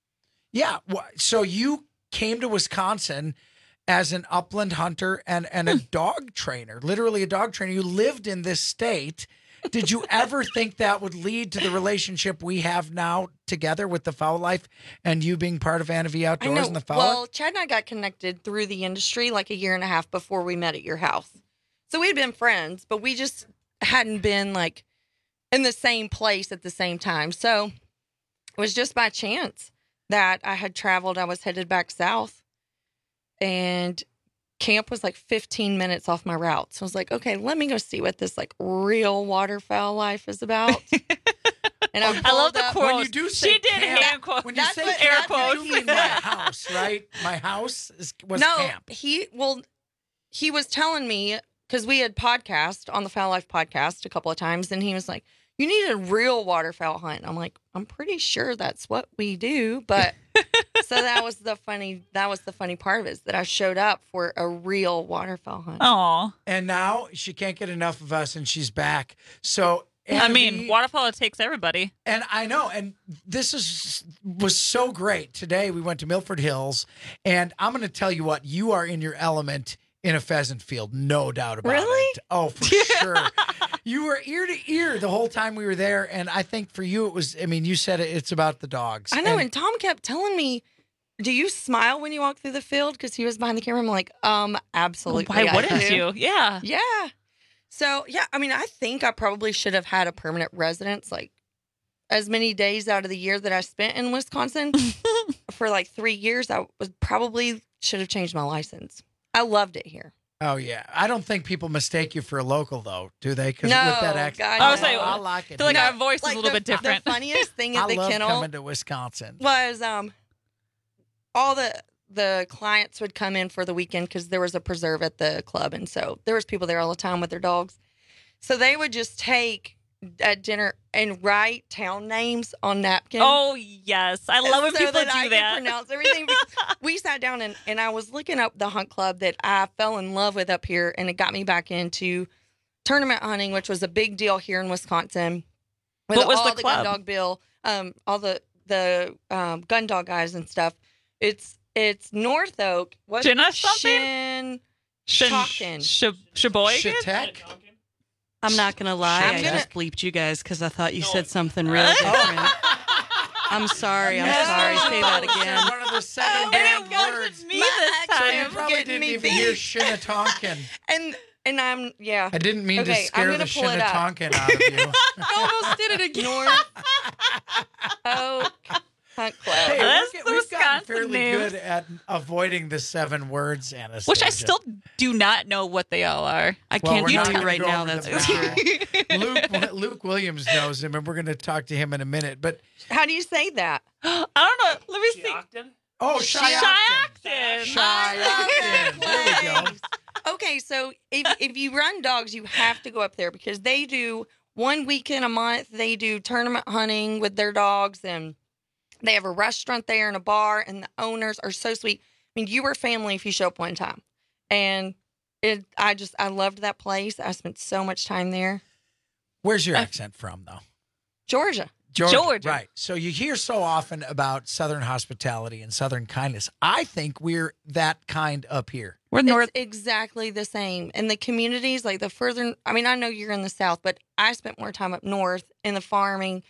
Yeah. wha- So you came to Wisconsin as an upland hunter and, and a dog trainer, literally a dog trainer. You lived in this state. Did you ever think that would lead to the relationship we have now together with the Foul Life and you being part of Anna V I Outdoors know. and the Foul Well, Life? Chad and I got connected through the industry like a year and a half before we met at your house. So we had been friends, but we just hadn't been like in the same place at the same time. So it was just by chance that I had traveled. I was headed back south, and camp was like fifteen minutes off my route. So I was like, okay, let me go see what this like real waterfowl life is about. And I, I love the pulled up- quotes. When you do say she did camp, hand quotes. When you That's say what- camp, air you quotes. do mean my house, right? My house is, was no, camp. he well, he was telling me, because we had podcast on the Foul Life podcast a couple of times, and he was like, "You need a real waterfowl hunt." I'm like, "I'm pretty sure that's what we do," but so that was the funny. That was the funny part of it, is that I showed up for a real waterfowl hunt. Aw. And now she can't get enough of us and she's back. So I Anna mean, V- waterfowl takes everybody. And I know, and this is was so great. Today we went to Milford Hills, and I'm going to tell you what, you are in your element in a pheasant field, no doubt about Really? it. Oh, for sure. You were ear to ear the whole time we were there, and I think for you it was, I mean, you said it, it's about the dogs. I know, And- and Tom kept telling me, do you smile when you walk through the field? Because he was behind the camera. I'm like, um, absolutely. Why I wouldn't do. you? Yeah. Yeah. So, yeah, I mean, I think I probably should have had a permanent residence, like as many days out of the year that I spent in Wisconsin for like three years. I was probably should have changed my license. I loved it here. Oh, yeah. I don't think people mistake you for a local, though, do they? Because No, with that accent, God, I was like, I like it. I feel like here. our voice Like is a little the, bit different. The funniest thing at I the love kennel coming to Wisconsin. was um, all the the clients would come in for the weekend because there was a preserve at the club, and so there was people there all the time with their dogs. So they would just take at dinner and write town names on napkins. Oh, yes. I love when so people that do I that. Could pronounce everything. We sat down and, and I was looking up the hunt club that I fell in love with up here, and it got me back into tournament hunting, which was a big deal here in Wisconsin. With What was all the the club? gun dog bill, um, all the the um, gun dog guys and stuff. It's it's North Oak. What Jenna something? Shin Shin- Shawkin. Sh- Sheboygan? Shitek? I'm not going to lie. I'm I gonna- just bleeped you guys because I thought you said something real different. I'm sorry. I'm sorry. Say that again. One of the seven Oh, damn and it words. me this My time. You accent probably getting didn't me even beat. hear Shinnetonkan. And and I'm yeah. I didn't mean Okay, to I'm scare gonna the pull it up. Shinnetonkan out of you. I almost did it again. North Oak Hunt Club. Hey, That's we're, the we've gotten Wisconsin fairly names. good at avoiding the seven words, Anastasia. Which I still do not know what they all are. I Well, can't we're do not you gonna right go now. over That's the for sure. Luke, Luke Williams knows him, and we're going to talk to him in a minute. But How do you say that? I don't know. Let me see. oh, Shiocton. Shiocton. Shiocton. There we go. Okay, so if if you run dogs, you have to go up there because they do one weekend a month. They do tournament hunting with their dogs, and they have a restaurant there and a bar, and the owners are so sweet. I mean, you were family if you show up one time, and it. I just I loved that place. I spent so much time there. Where's your accent from, though? Georgia. Georgia. Georgia. Right. So you hear so often about Southern hospitality and Southern kindness. I think we're that kind up here. We're north. It's exactly the same. And the communities, like the further, I mean, I know you're in the South, but I spent more time up north in the farming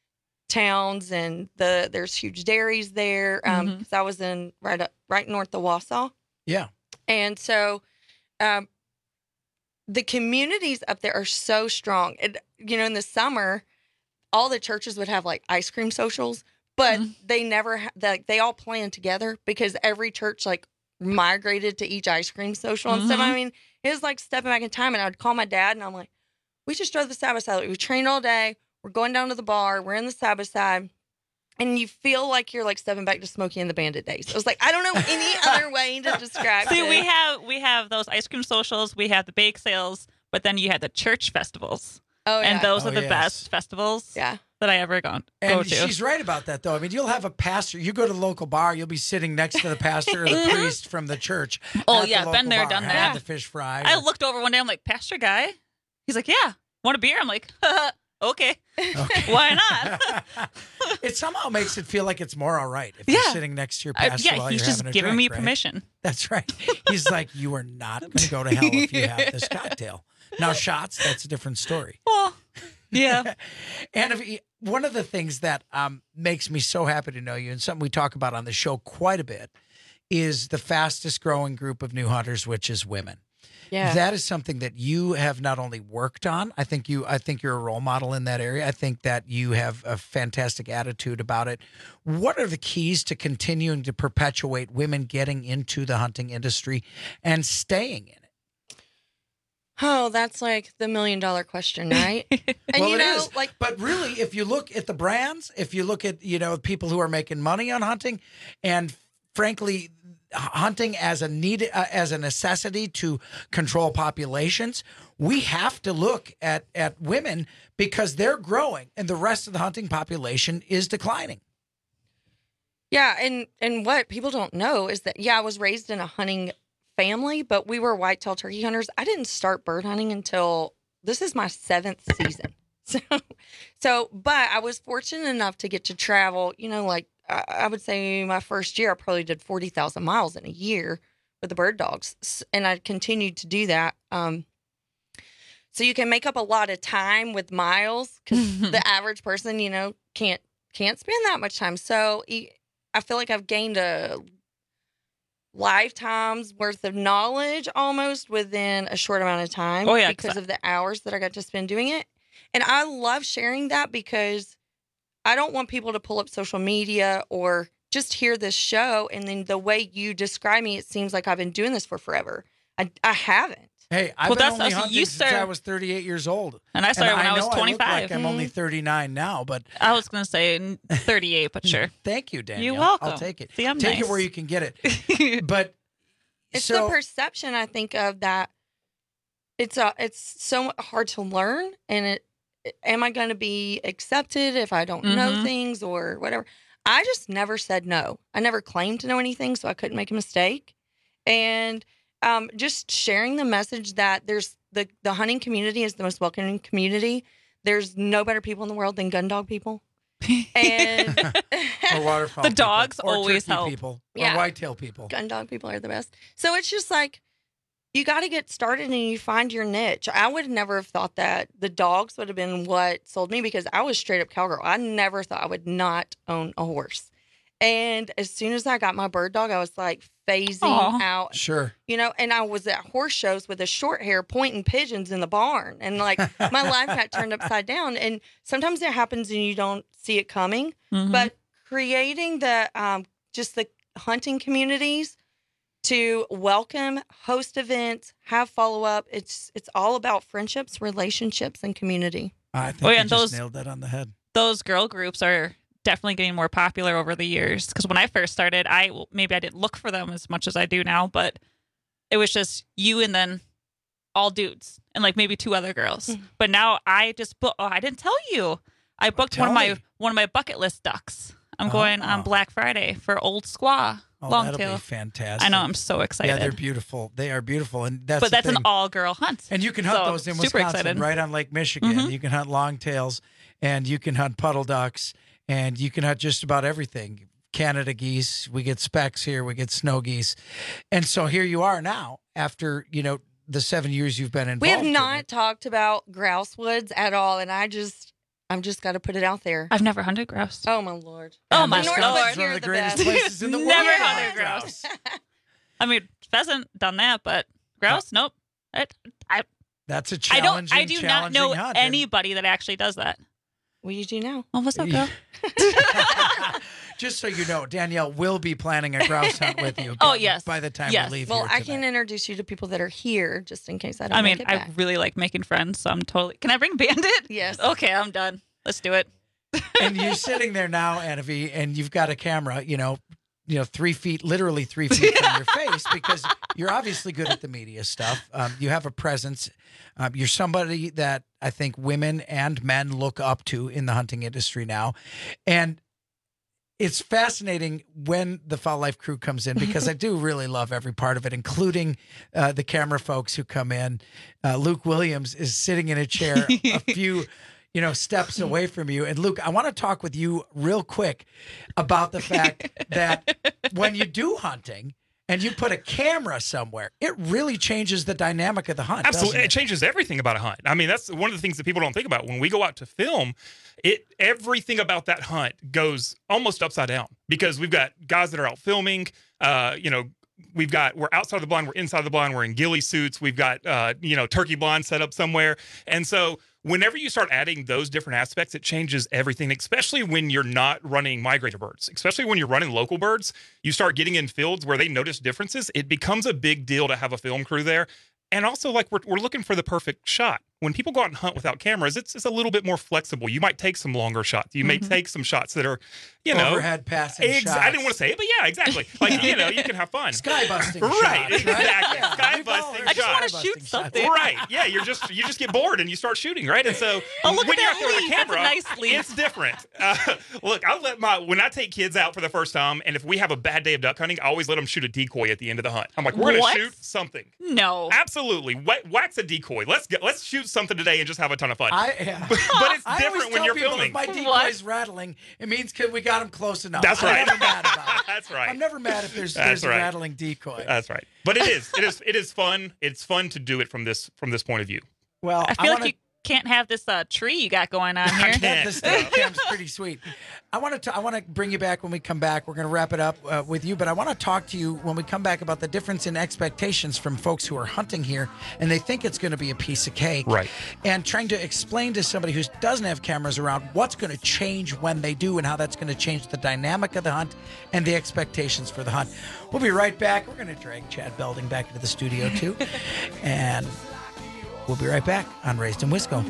towns, and the there's huge dairies there. Um, Mhm. 'cause I was in right up, right north of Wausau. Yeah. And so, um, the communities up there are so strong. And, you know, in the summer, all the churches would have like ice cream socials, but they never, ha- like, they all planned together because every church like migrated to each ice cream social and stuff. Mhm. I mean, it was like stepping back in time. And I'd call my dad and I'm like, we just drove the Sabbath side. We trained all day. We're going down to the bar. We're in the Sabbath side. And you feel like you're like stepping back to Smokey and the Bandit days. I was like, I don't know any other way to describe See, it. we have we have those ice cream socials. We have the bake sales, but then you have the church festivals. Oh, yeah. And those Oh, are the yes. best festivals Yeah. that I ever gone, go And to. she's right about that, though. I mean, you'll have a pastor. You go to the local bar, you'll be sitting next to the pastor or the priest from the church. Oh, at the yeah, local been there, bar, done having that. The fish fry. I or- looked over one day. I'm like, Pastor Guy? He's like, yeah. Want a beer? I'm like, okay. Okay. Why not? It somehow makes it feel like it's more all right if Yeah. you're sitting next to your Uh, pastor yeah, while he's you're just having a giving drink, me right? permission. That's right. He's like, you are not going to go to hell if you have this cocktail. Now, shots, that's a different story. Well, yeah. And if you, one of the things that um, makes me so happy to know you, and something we talk about on the show quite a bit, is the fastest growing group of new hunters, which is women. Yeah. That is something that you have not only worked on. I think you I think you're a role model in that area. I think that you have a fantastic attitude about it. What are the keys to continuing to perpetuate women getting into the hunting industry and staying in it? Oh, that's like the million dollar question, right? And well, you it know, is. like, but really, if you look at the brands, if you look at, you know, people who are making money on hunting, and frankly, hunting as a need, uh, as a necessity to control populations, we have to look at at women because they're growing and the rest of the hunting population is declining. yeah, and and what people don't know is that yeah, I was raised in a hunting family, but we were whitetail turkey hunters. I didn't start bird hunting until this is my seventh season. So, so, but I was fortunate enough to get to travel. You know, like I, I would say my first year, I probably did forty thousand miles in a year with the bird dogs, S- and I continued to do that. Um, so you can make up a lot of time with miles because the average person, you know, can't can't spend that much time. So. e- I feel like I've gained a lifetime's worth of knowledge almost within a short amount of time. Oh, yeah, because I- of the hours that I got to spend doing it. And I love sharing that because I don't want people to pull up social media or just hear this show. And then the way you describe me, it seems like I've been doing this for forever. I, I haven't. Hey, I've Well, been that's only us. hunting You since started- I was thirty-eight years old. And I started when I was know look twenty-five. like I'm only Mm. thirty-nine now, but I was going to say thirty-eight, but sure. thank you, Danielle. You're welcome. I'll take it. See, I'm take nice. it where you can get it. But It's so, the perception, I think, of that. It's uh, it's so hard to learn, and it. Am I going to be accepted if I don't know Mhm. things or whatever? I just never said no. I never claimed to know anything, so I couldn't make a mistake. And um, just sharing the message that there's the the hunting community is the most welcoming community. There's no better people in the world than gun dog people. And or waterfowl The people, dogs or always turkey help. people, or Yeah. whitetail people. gun dog people are the best. So it's just like you got to get started and you find your niche. I would never have thought that the dogs would have been what sold me because I was straight up cowgirl. I never thought I would not own a horse. And as soon as I got my bird dog, I was like phasing Aw. out. Sure. You know, and I was at horse shows with a short hair pointing pigeons in the barn. And like my life got turned upside down. And sometimes it happens and you don't see it coming. Mhm. But creating the um, just the hunting communities to welcome, host events, have follow up. It's it's all about friendships, relationships, and community. I think Oh, yeah, you and just those- nailed that on the head. Those girl groups are definitely getting more popular over the years. Because when I first started, I maybe I didn't look for them as much as I do now, but it was just you and then all dudes and like maybe two other girls. Mm-hmm. But now I just book. Oh, I didn't tell you. I booked one Tell of my me. one of my bucket list ducks. I'm going Oh. on Black Friday for Old Squaw Oh, that'll Longtail. be fantastic. I know. I'm so excited. Yeah, they're beautiful. They are beautiful, and that's but the that's an thing. all girl hunt. And you can hunt So, those in super Wisconsin, excited. right on Lake Michigan. Mhm. You can hunt longtails, and you can hunt puddle ducks, and you can hunt just about everything. Canada geese. We get specks here. We get snow geese, and so here you are now after you know the seven years you've been involved. We have in not it. talked about grouse woods at all, and I just I'm just got to put it out there. I've never hunted grouse. Oh my lord! Oh And my Wisconsin's lord! one of You're the the greatest best. places in the world. Never to hunted hunt grouse. I mean, pheasant done that, but grouse, nope. I, I, That's a I don't. challenging. I do not challenging know hunt, and- anybody that actually does that. What do you do now? Oh, what's up, girl? Just so you know, Danielle will be planning a grouse hunt with you. Oh, by- yes. By the time Yes. we leave Well, here I tonight. can introduce you to people that are here, just in case I don't. I mean, make it I back. really like making friends, so I'm totally. Can I bring Bandit? Yes. Okay, I'm done. Let's do it. And you're sitting there now, Annavi, and you've got a camera, you know, you know, three feet, literally three feet from your face, because you're obviously good at the media stuff. Um, you have a presence. Um, you're somebody that I think women and men look up to in the hunting industry now. And it's fascinating when the Fowl Life crew comes in, because I do really love every part of it, including uh, the camera folks who come in. Uh, Luke Williams is sitting in a chair a few you know, steps away from you. And Luke, I want to talk with you real quick about the fact that when you do hunting and you put a camera somewhere, it really changes the dynamic of the hunt. Absolutely. doesn't It changes everything about a hunt. I mean, that's one of the things that people don't think about. When we go out to film, it everything about that hunt goes almost upside down, because we've got guys that are out filming, uh, you know, we've got, we're outside the blind, we're inside the blind, we're in ghillie suits, we've got, uh, you know, turkey blind set up somewhere. And so whenever you start adding those different aspects, it changes everything, especially when you're not running migrator birds, especially when you're running local birds. You start getting in fields where they notice differences. It becomes a big deal to have a film crew there. And also, like, we're, we're looking for the perfect shot. When people go out and hunt without cameras, it's, it's a little bit more flexible. You might take some longer shots. You may Mhm. take some shots that are, you know. Overhead passing ex- shots. I didn't want to say it, but yeah, exactly. Like, you know, you can have fun. Sky busting Right, shots, right? exactly. Yeah, Sky we've all busting heard I just want to sky shoot busting shots. something. Right. Yeah, you're just you just get bored and you start shooting, right? And so Oh, look when at you're that out there with leaf. a That's a camera, nice leaf. it's different. Uh, look, I'll let my when I take kids out for the first time, and if we have a bad day of duck hunting, I always let them shoot a decoy at the end of the hunt. I'm like, we're gonna What? shoot something. No. Absolutely, Wha- wax a decoy. Let's get let's shoot something today and just have a ton of fun. I, yeah. but, but it's I always different when tell you're people filming. If my decoy's What? rattling, it means 'cause we got him close enough. That's I'm right. never mad about it. That's right. I'm never mad if there's, That's there's a right. rattling decoy. That's right. But it is it is it is fun. It's fun to do it from this from this point of view. Well, I I, feel want like to. can't have this uh, tree you got going on here. Yeah, the steady cam's pretty sweet. I want to I want to bring you back when we come back. We're going to wrap it up uh, with you, but I want to talk to you when we come back about the difference in expectations from folks who are hunting here and they think it's going to be a piece of cake. Right. And trying to explain to somebody who doesn't have cameras around what's going to change when they do and how that's going to change the dynamic of the hunt and the expectations for the hunt. We'll be right back. We're going to drag Chad Belding back into the studio too. And we'll be right back on Raised in Wisco.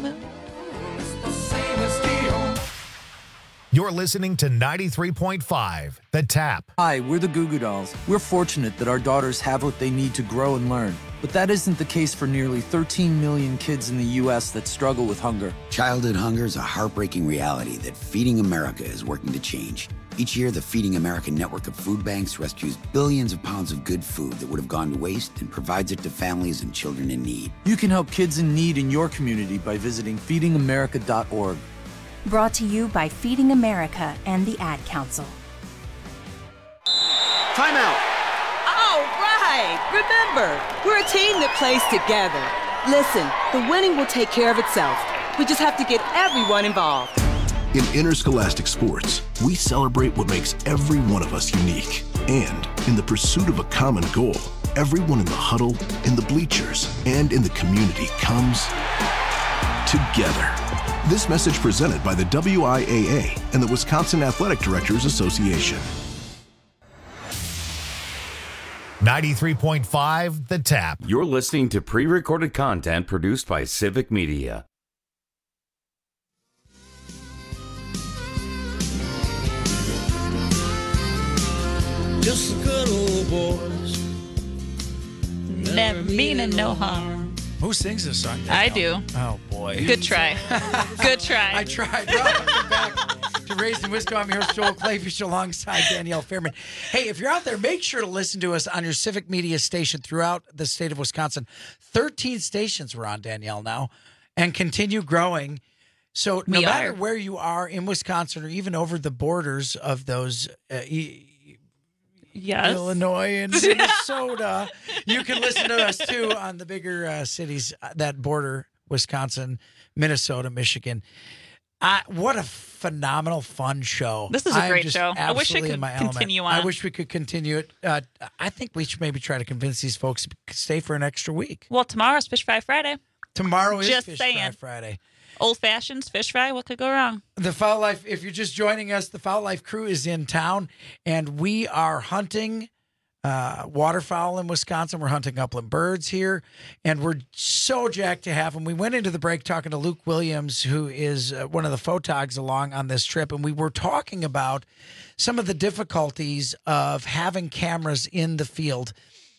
You're listening to ninety-three point five, The Tap. Hi, we're the Goo Goo Dolls. We're fortunate that our daughters have what they need to grow and learn. But that isn't the case for nearly thirteen million kids in the U S that struggle with hunger. Childhood hunger is a heartbreaking reality that Feeding America is working to change. Each year, the Feeding America network of food banks rescues billions of pounds of good food that would have gone to waste and provides it to families and children in need. You can help kids in need in your community by visiting feeding america dot org. Brought to you by Feeding America and the Ad Council. Timeout. All right. Remember, we're a team that plays together. Listen, the winning will take care of itself. We just have to get everyone involved. In interscholastic sports, we celebrate what makes every one of us unique. And in the pursuit of a common goal, everyone in the huddle, in the bleachers, and in the community comes together. This message presented by the W I A A and the Wisconsin Athletic Directors Association. ninety-three point five, The Tap. You're listening to pre-recorded content produced by Civic Media. Just the good old boys. Never meaning no harm. Who sings this song? I do. Oh, boy. Good try. Good try. I tried. Welcome back to Raised in Wisco. I'm your host, Joel Clayfish, alongside Danielle Fairman. Hey, if you're out there, make sure to listen to us on your Civic Media station throughout the state of Wisconsin. thirteen stations we're on, Danielle, now, and continue growing. So no We matter are. where you are in Wisconsin or even over the borders of those uh, e- Yes. Illinois and Minnesota, you can listen to us too on the bigger uh, cities that border Wisconsin, Minnesota, Michigan. I, what a phenomenal, fun show. This is a I'm great just show. I wish it absolutely could in my element. continue on. I wish we could continue it. Uh, I think we should maybe try to convince these folks to stay for an extra week. Well, tomorrow's Fish Fry Friday. Tomorrow is Just Fish saying. Fry Friday. Old fashions, fish fry. What could go wrong? The Foul Life, if you're just joining us, the Foul Life crew is in town, and we are hunting uh, waterfowl in Wisconsin. We're hunting upland birds here, and we're so jacked to have them. We went into the break talking to Luke Williams, who is uh, one of the photogs along on this trip, and we were talking about some of the difficulties of having cameras in the field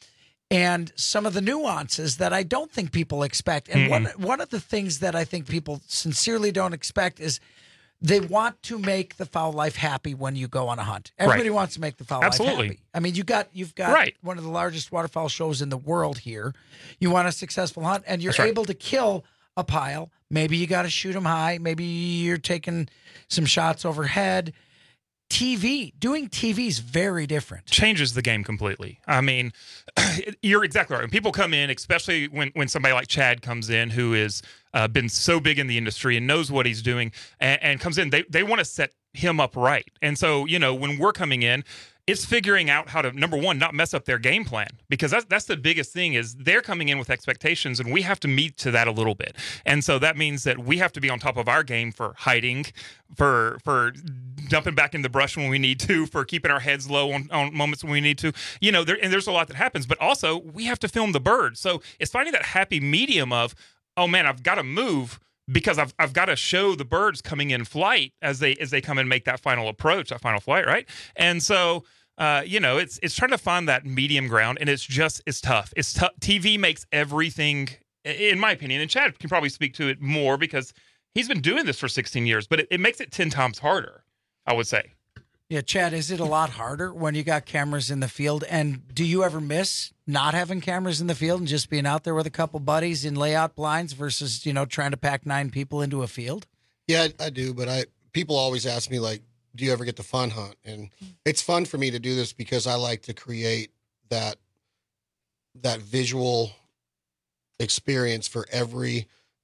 and some of the nuances that I don't think people expect. And one one of the things that I think people sincerely don't expect is they want to make the foul life happy when you go on a hunt. Everybody Right. wants to make the foul Absolutely. life happy. I mean, you got you've got Right. one of the largest waterfowl shows in the world here. You want a successful hunt, and you're That's right. able to kill a pile. Maybe you got to shoot them high. Maybe you're taking some shots overhead. T V, doing T V is very different. Changes the game completely. I mean, you're exactly right. When people come in, especially when, when somebody like Chad comes in, who has uh, been so big in the industry and knows what he's doing, and, and comes in, they, they want to set him up right. And so, you know, when we're coming in, it's figuring out how to, number one, not mess up their game plan, because that's that's the biggest thing is they're coming in with expectations and we have to meet to that a little bit. And so that means that we have to be on top of our game for hiding, for for dumping back in the brush when we need to, for keeping our heads low on, on moments when we need to. You know, there, and there's a lot that happens, but also we have to film the birds. So it's finding that happy medium of, oh man, I've got to move, because I've I've got to show the birds coming in flight as they as they come and make that final approach, that final flight, right? And so, uh, you know, it's it's trying to find that medium ground, and it's just it's tough. It's tough. T V makes everything, in my opinion, and Chad can probably speak to it more because he's been doing this for sixteen years, but it, it makes it ten times harder, I would say. Yeah, Chad, is it a lot harder when you got cameras in the field? And do you ever miss not having cameras in the field and just being out there with a couple buddies in layout blinds versus, you know, trying to pack nine people into a field? Yeah, I, I do. But I people always ask me, like, do you ever get to fun hunt? And it's fun for me to do this because I like to create that that visual experience for every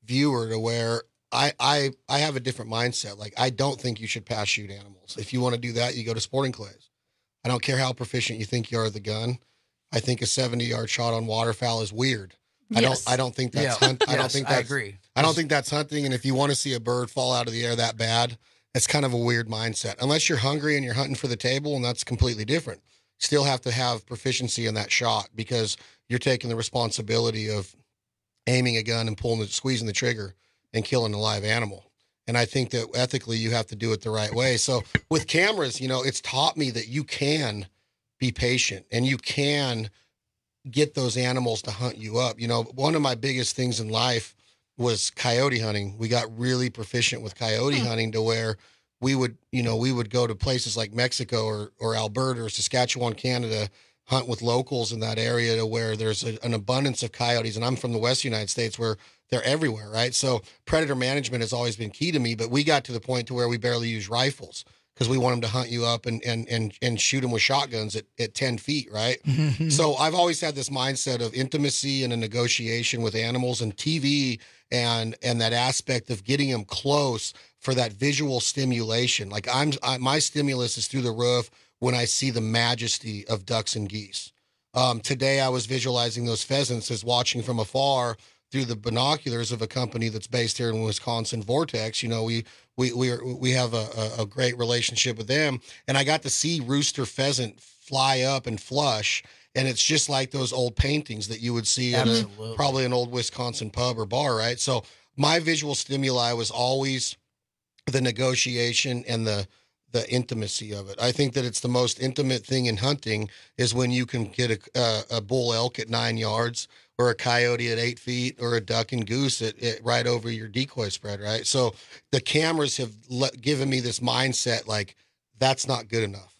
viewer to where I, I I have a different mindset. Like, I don't think you should pass shoot animals. If you want to do that, you go to sporting clays. I don't care how proficient you think you are with the gun. I think a seventy-yard shot on waterfowl is weird. I Yes. don't I don't think that's Yeah. hunt, I don't Yes, think I that's agree. I don't think that's hunting. And if you want to see a bird fall out of the air that bad, it's kind of a weird mindset. Unless you're hungry and you're hunting for the table, and that's completely different. Still have to have proficiency in that shot because you're taking the responsibility of aiming a gun and pulling the squeezing the trigger and killing a live animal. And I think that ethically you have to do it the right way. So with cameras, you know, it's taught me that you can be patient and you can get those animals to hunt you up. You know, one of my biggest things in life was coyote hunting. We got really proficient with coyote hunting to where we would, you know, we would go to places like Mexico or, or Alberta or Saskatchewan, Canada, hunt with locals in that area to where there's a, an abundance of coyotes. And I'm from the West United States where they're everywhere, right? So predator management has always been key to me, but we got to the point to where we barely use rifles because we want them to hunt you up and and and and shoot them with shotguns at, at ten feet, right? So I've always had this mindset of intimacy and a negotiation with animals and T V and and that aspect of getting them close for that visual stimulation. Like I'm, I, my stimulus is through the roof when I see the majesty of ducks and geese. Um, today I was visualizing those pheasants as watching from afar through the binoculars of a company that's based here in Wisconsin, Vortex. You know, we we we are, we have a, a great relationship with them, and I got to see rooster pheasant fly up and flush, and it's just like those old paintings that you would see in a, probably an old Wisconsin pub or bar, right? So my visual stimuli was always the negotiation and the the intimacy of it. I think that it's the most intimate thing in hunting is when you can get a, a, a bull elk at nine yards or a coyote at eight feet or a duck and goose at, at right over your decoy spread, right? So the cameras have let, given me this mindset like, that's not good enough.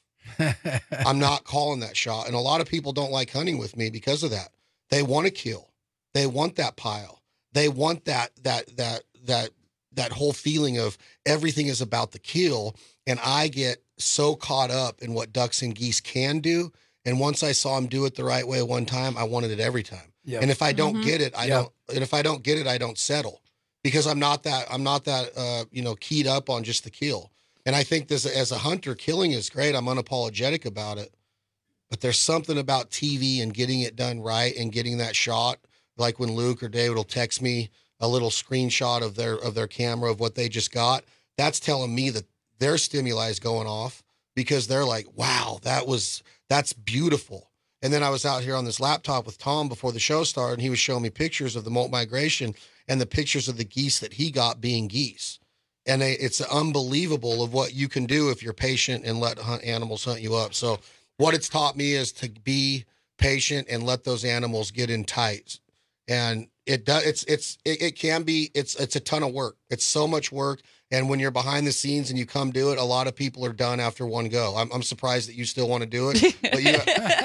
I'm not calling that shot. And a lot of people don't like hunting with me because of that. They want to kill. They want that pile. They want that, that, that, that, that whole feeling of everything is about the kill. And I get so caught up in what ducks and geese can do. And once I saw them do it the right way one time, I wanted it every time. Yep. And if I don't Mhm. get it, I Yep. don't, and if I don't get it, I don't settle because I'm not that, I'm not that, uh, you know, keyed up on just the kill. And I think this as a hunter, killing is great. I'm unapologetic about it, but there's something about T V and getting it done right and getting that shot. Like when Luke or David will text me a little screenshot of their, of their camera of what they just got. That's telling me that their stimuli is going off because they're like, wow, that was, that's beautiful. And then I was out here on this laptop with Tom before the show started, and he was showing me pictures of the molt migration and the pictures of the geese that he got being geese. And they, it's unbelievable of what you can do if you're patient and let hunt animals hunt you up. So what it's taught me is to be patient and let those animals get in tight. And it does, it's, it's, it, it can be, it's, it's a ton of work. It's so much work. And when you're behind the scenes and you come do it, a lot of people are done after one go. I'm, I'm surprised that you still want to do it, but you,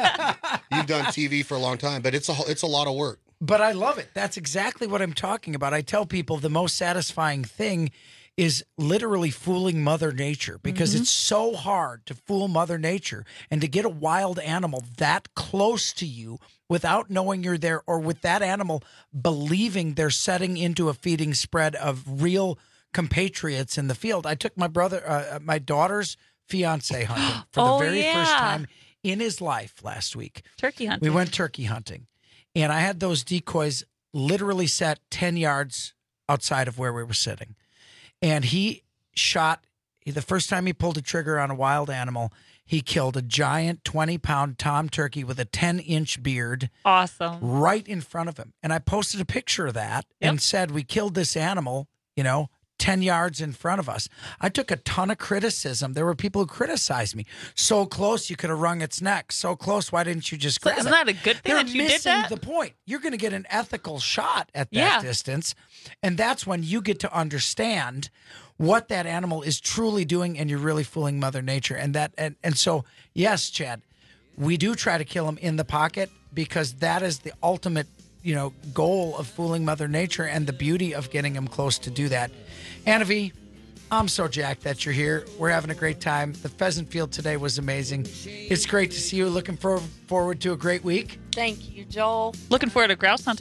you've done T V for a long time, but it's a, it's a lot of work. But I love it. That's exactly what I'm talking about. I tell people the most satisfying thing is literally fooling Mother Nature because Mhm. it's so hard to fool Mother Nature and to get a wild animal that close to you without knowing you're there or with that animal believing they're setting into a feeding spread of real compatriots in the field. I took my brother, uh, my daughter's fiance hunting for Oh, the very yeah. first time in his life last week. Turkey hunting. We went turkey hunting, and I had those decoys literally set ten yards outside of where we were sitting. And he shot, the first time he pulled a trigger on a wild animal, he killed a giant twenty pound tom turkey with a ten inch beard. Awesome. Right in front of him. And I posted a picture of that and said, we killed this animal, you know, ten yards in front of us. I took a ton of criticism. There were people who criticized me. So close, you could have wrung its neck. So close, why didn't you just So grab isn't it? that a good thing They're that you did missing that? the point. You're going to get an ethical shot at that Yeah. distance. And that's when you get to understand what that animal is truly doing, and you're really fooling Mother Nature. And that and, and so, yes, Chad, we do try to kill them in the pocket because that is the ultimate, you know, goal of fooling Mother Nature and the beauty of getting them close to do that. Anna V, I'm so jacked that you're here. We're having a great time. The pheasant field today was amazing. It's great to see you. Looking for, forward to a great week. Thank you, Joel. Looking forward to grouse hunting.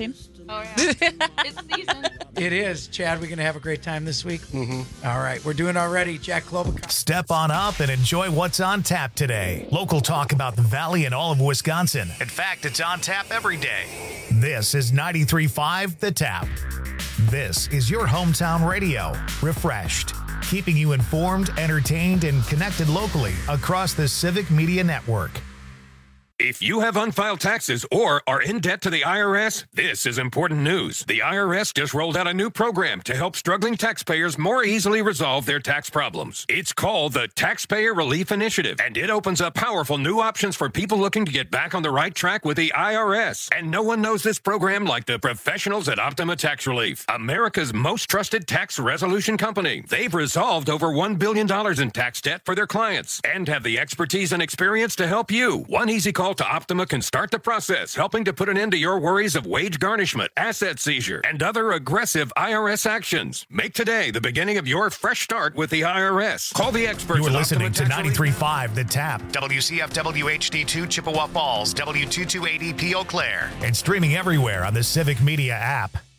Oh, yeah. It's season. It is. Chad, we're going to have a great time this week? Mm-hmm. All right. We're doing already. Jack Klobuchar. Step on up and enjoy what's on tap today. Local talk about the Valley and all of Wisconsin. In fact, it's on tap every day. This is ninety-three point five The Tap. This is your hometown radio. Refreshed. Keeping you informed, entertained, and connected locally across the Civic Media Network. If you have unfiled taxes or are in debt to the I R S, this is important news. The I R S just rolled out a new program to help struggling taxpayers more easily resolve their tax problems. It's called the Taxpayer Relief Initiative, and it opens up powerful new options for people looking to get back on the right track with the I R S. And no one knows this program like the professionals at Optima Tax Relief, America's most trusted tax resolution company. They've resolved over one billion dollars in tax debt for their clients and have the expertise and experience to help you. One easy call to Optima can start the process, helping to put an end to your worries of wage garnishment, asset seizure, and other aggressive I R S actions. Make today the beginning of your fresh start with the I R S. Call the experts. You're at listening Optima to Tax ninety-three point five The Tap, W C F W H D two Chippewa Falls, W two two eight E P Eau Claire, and streaming everywhere on the Civic Media app.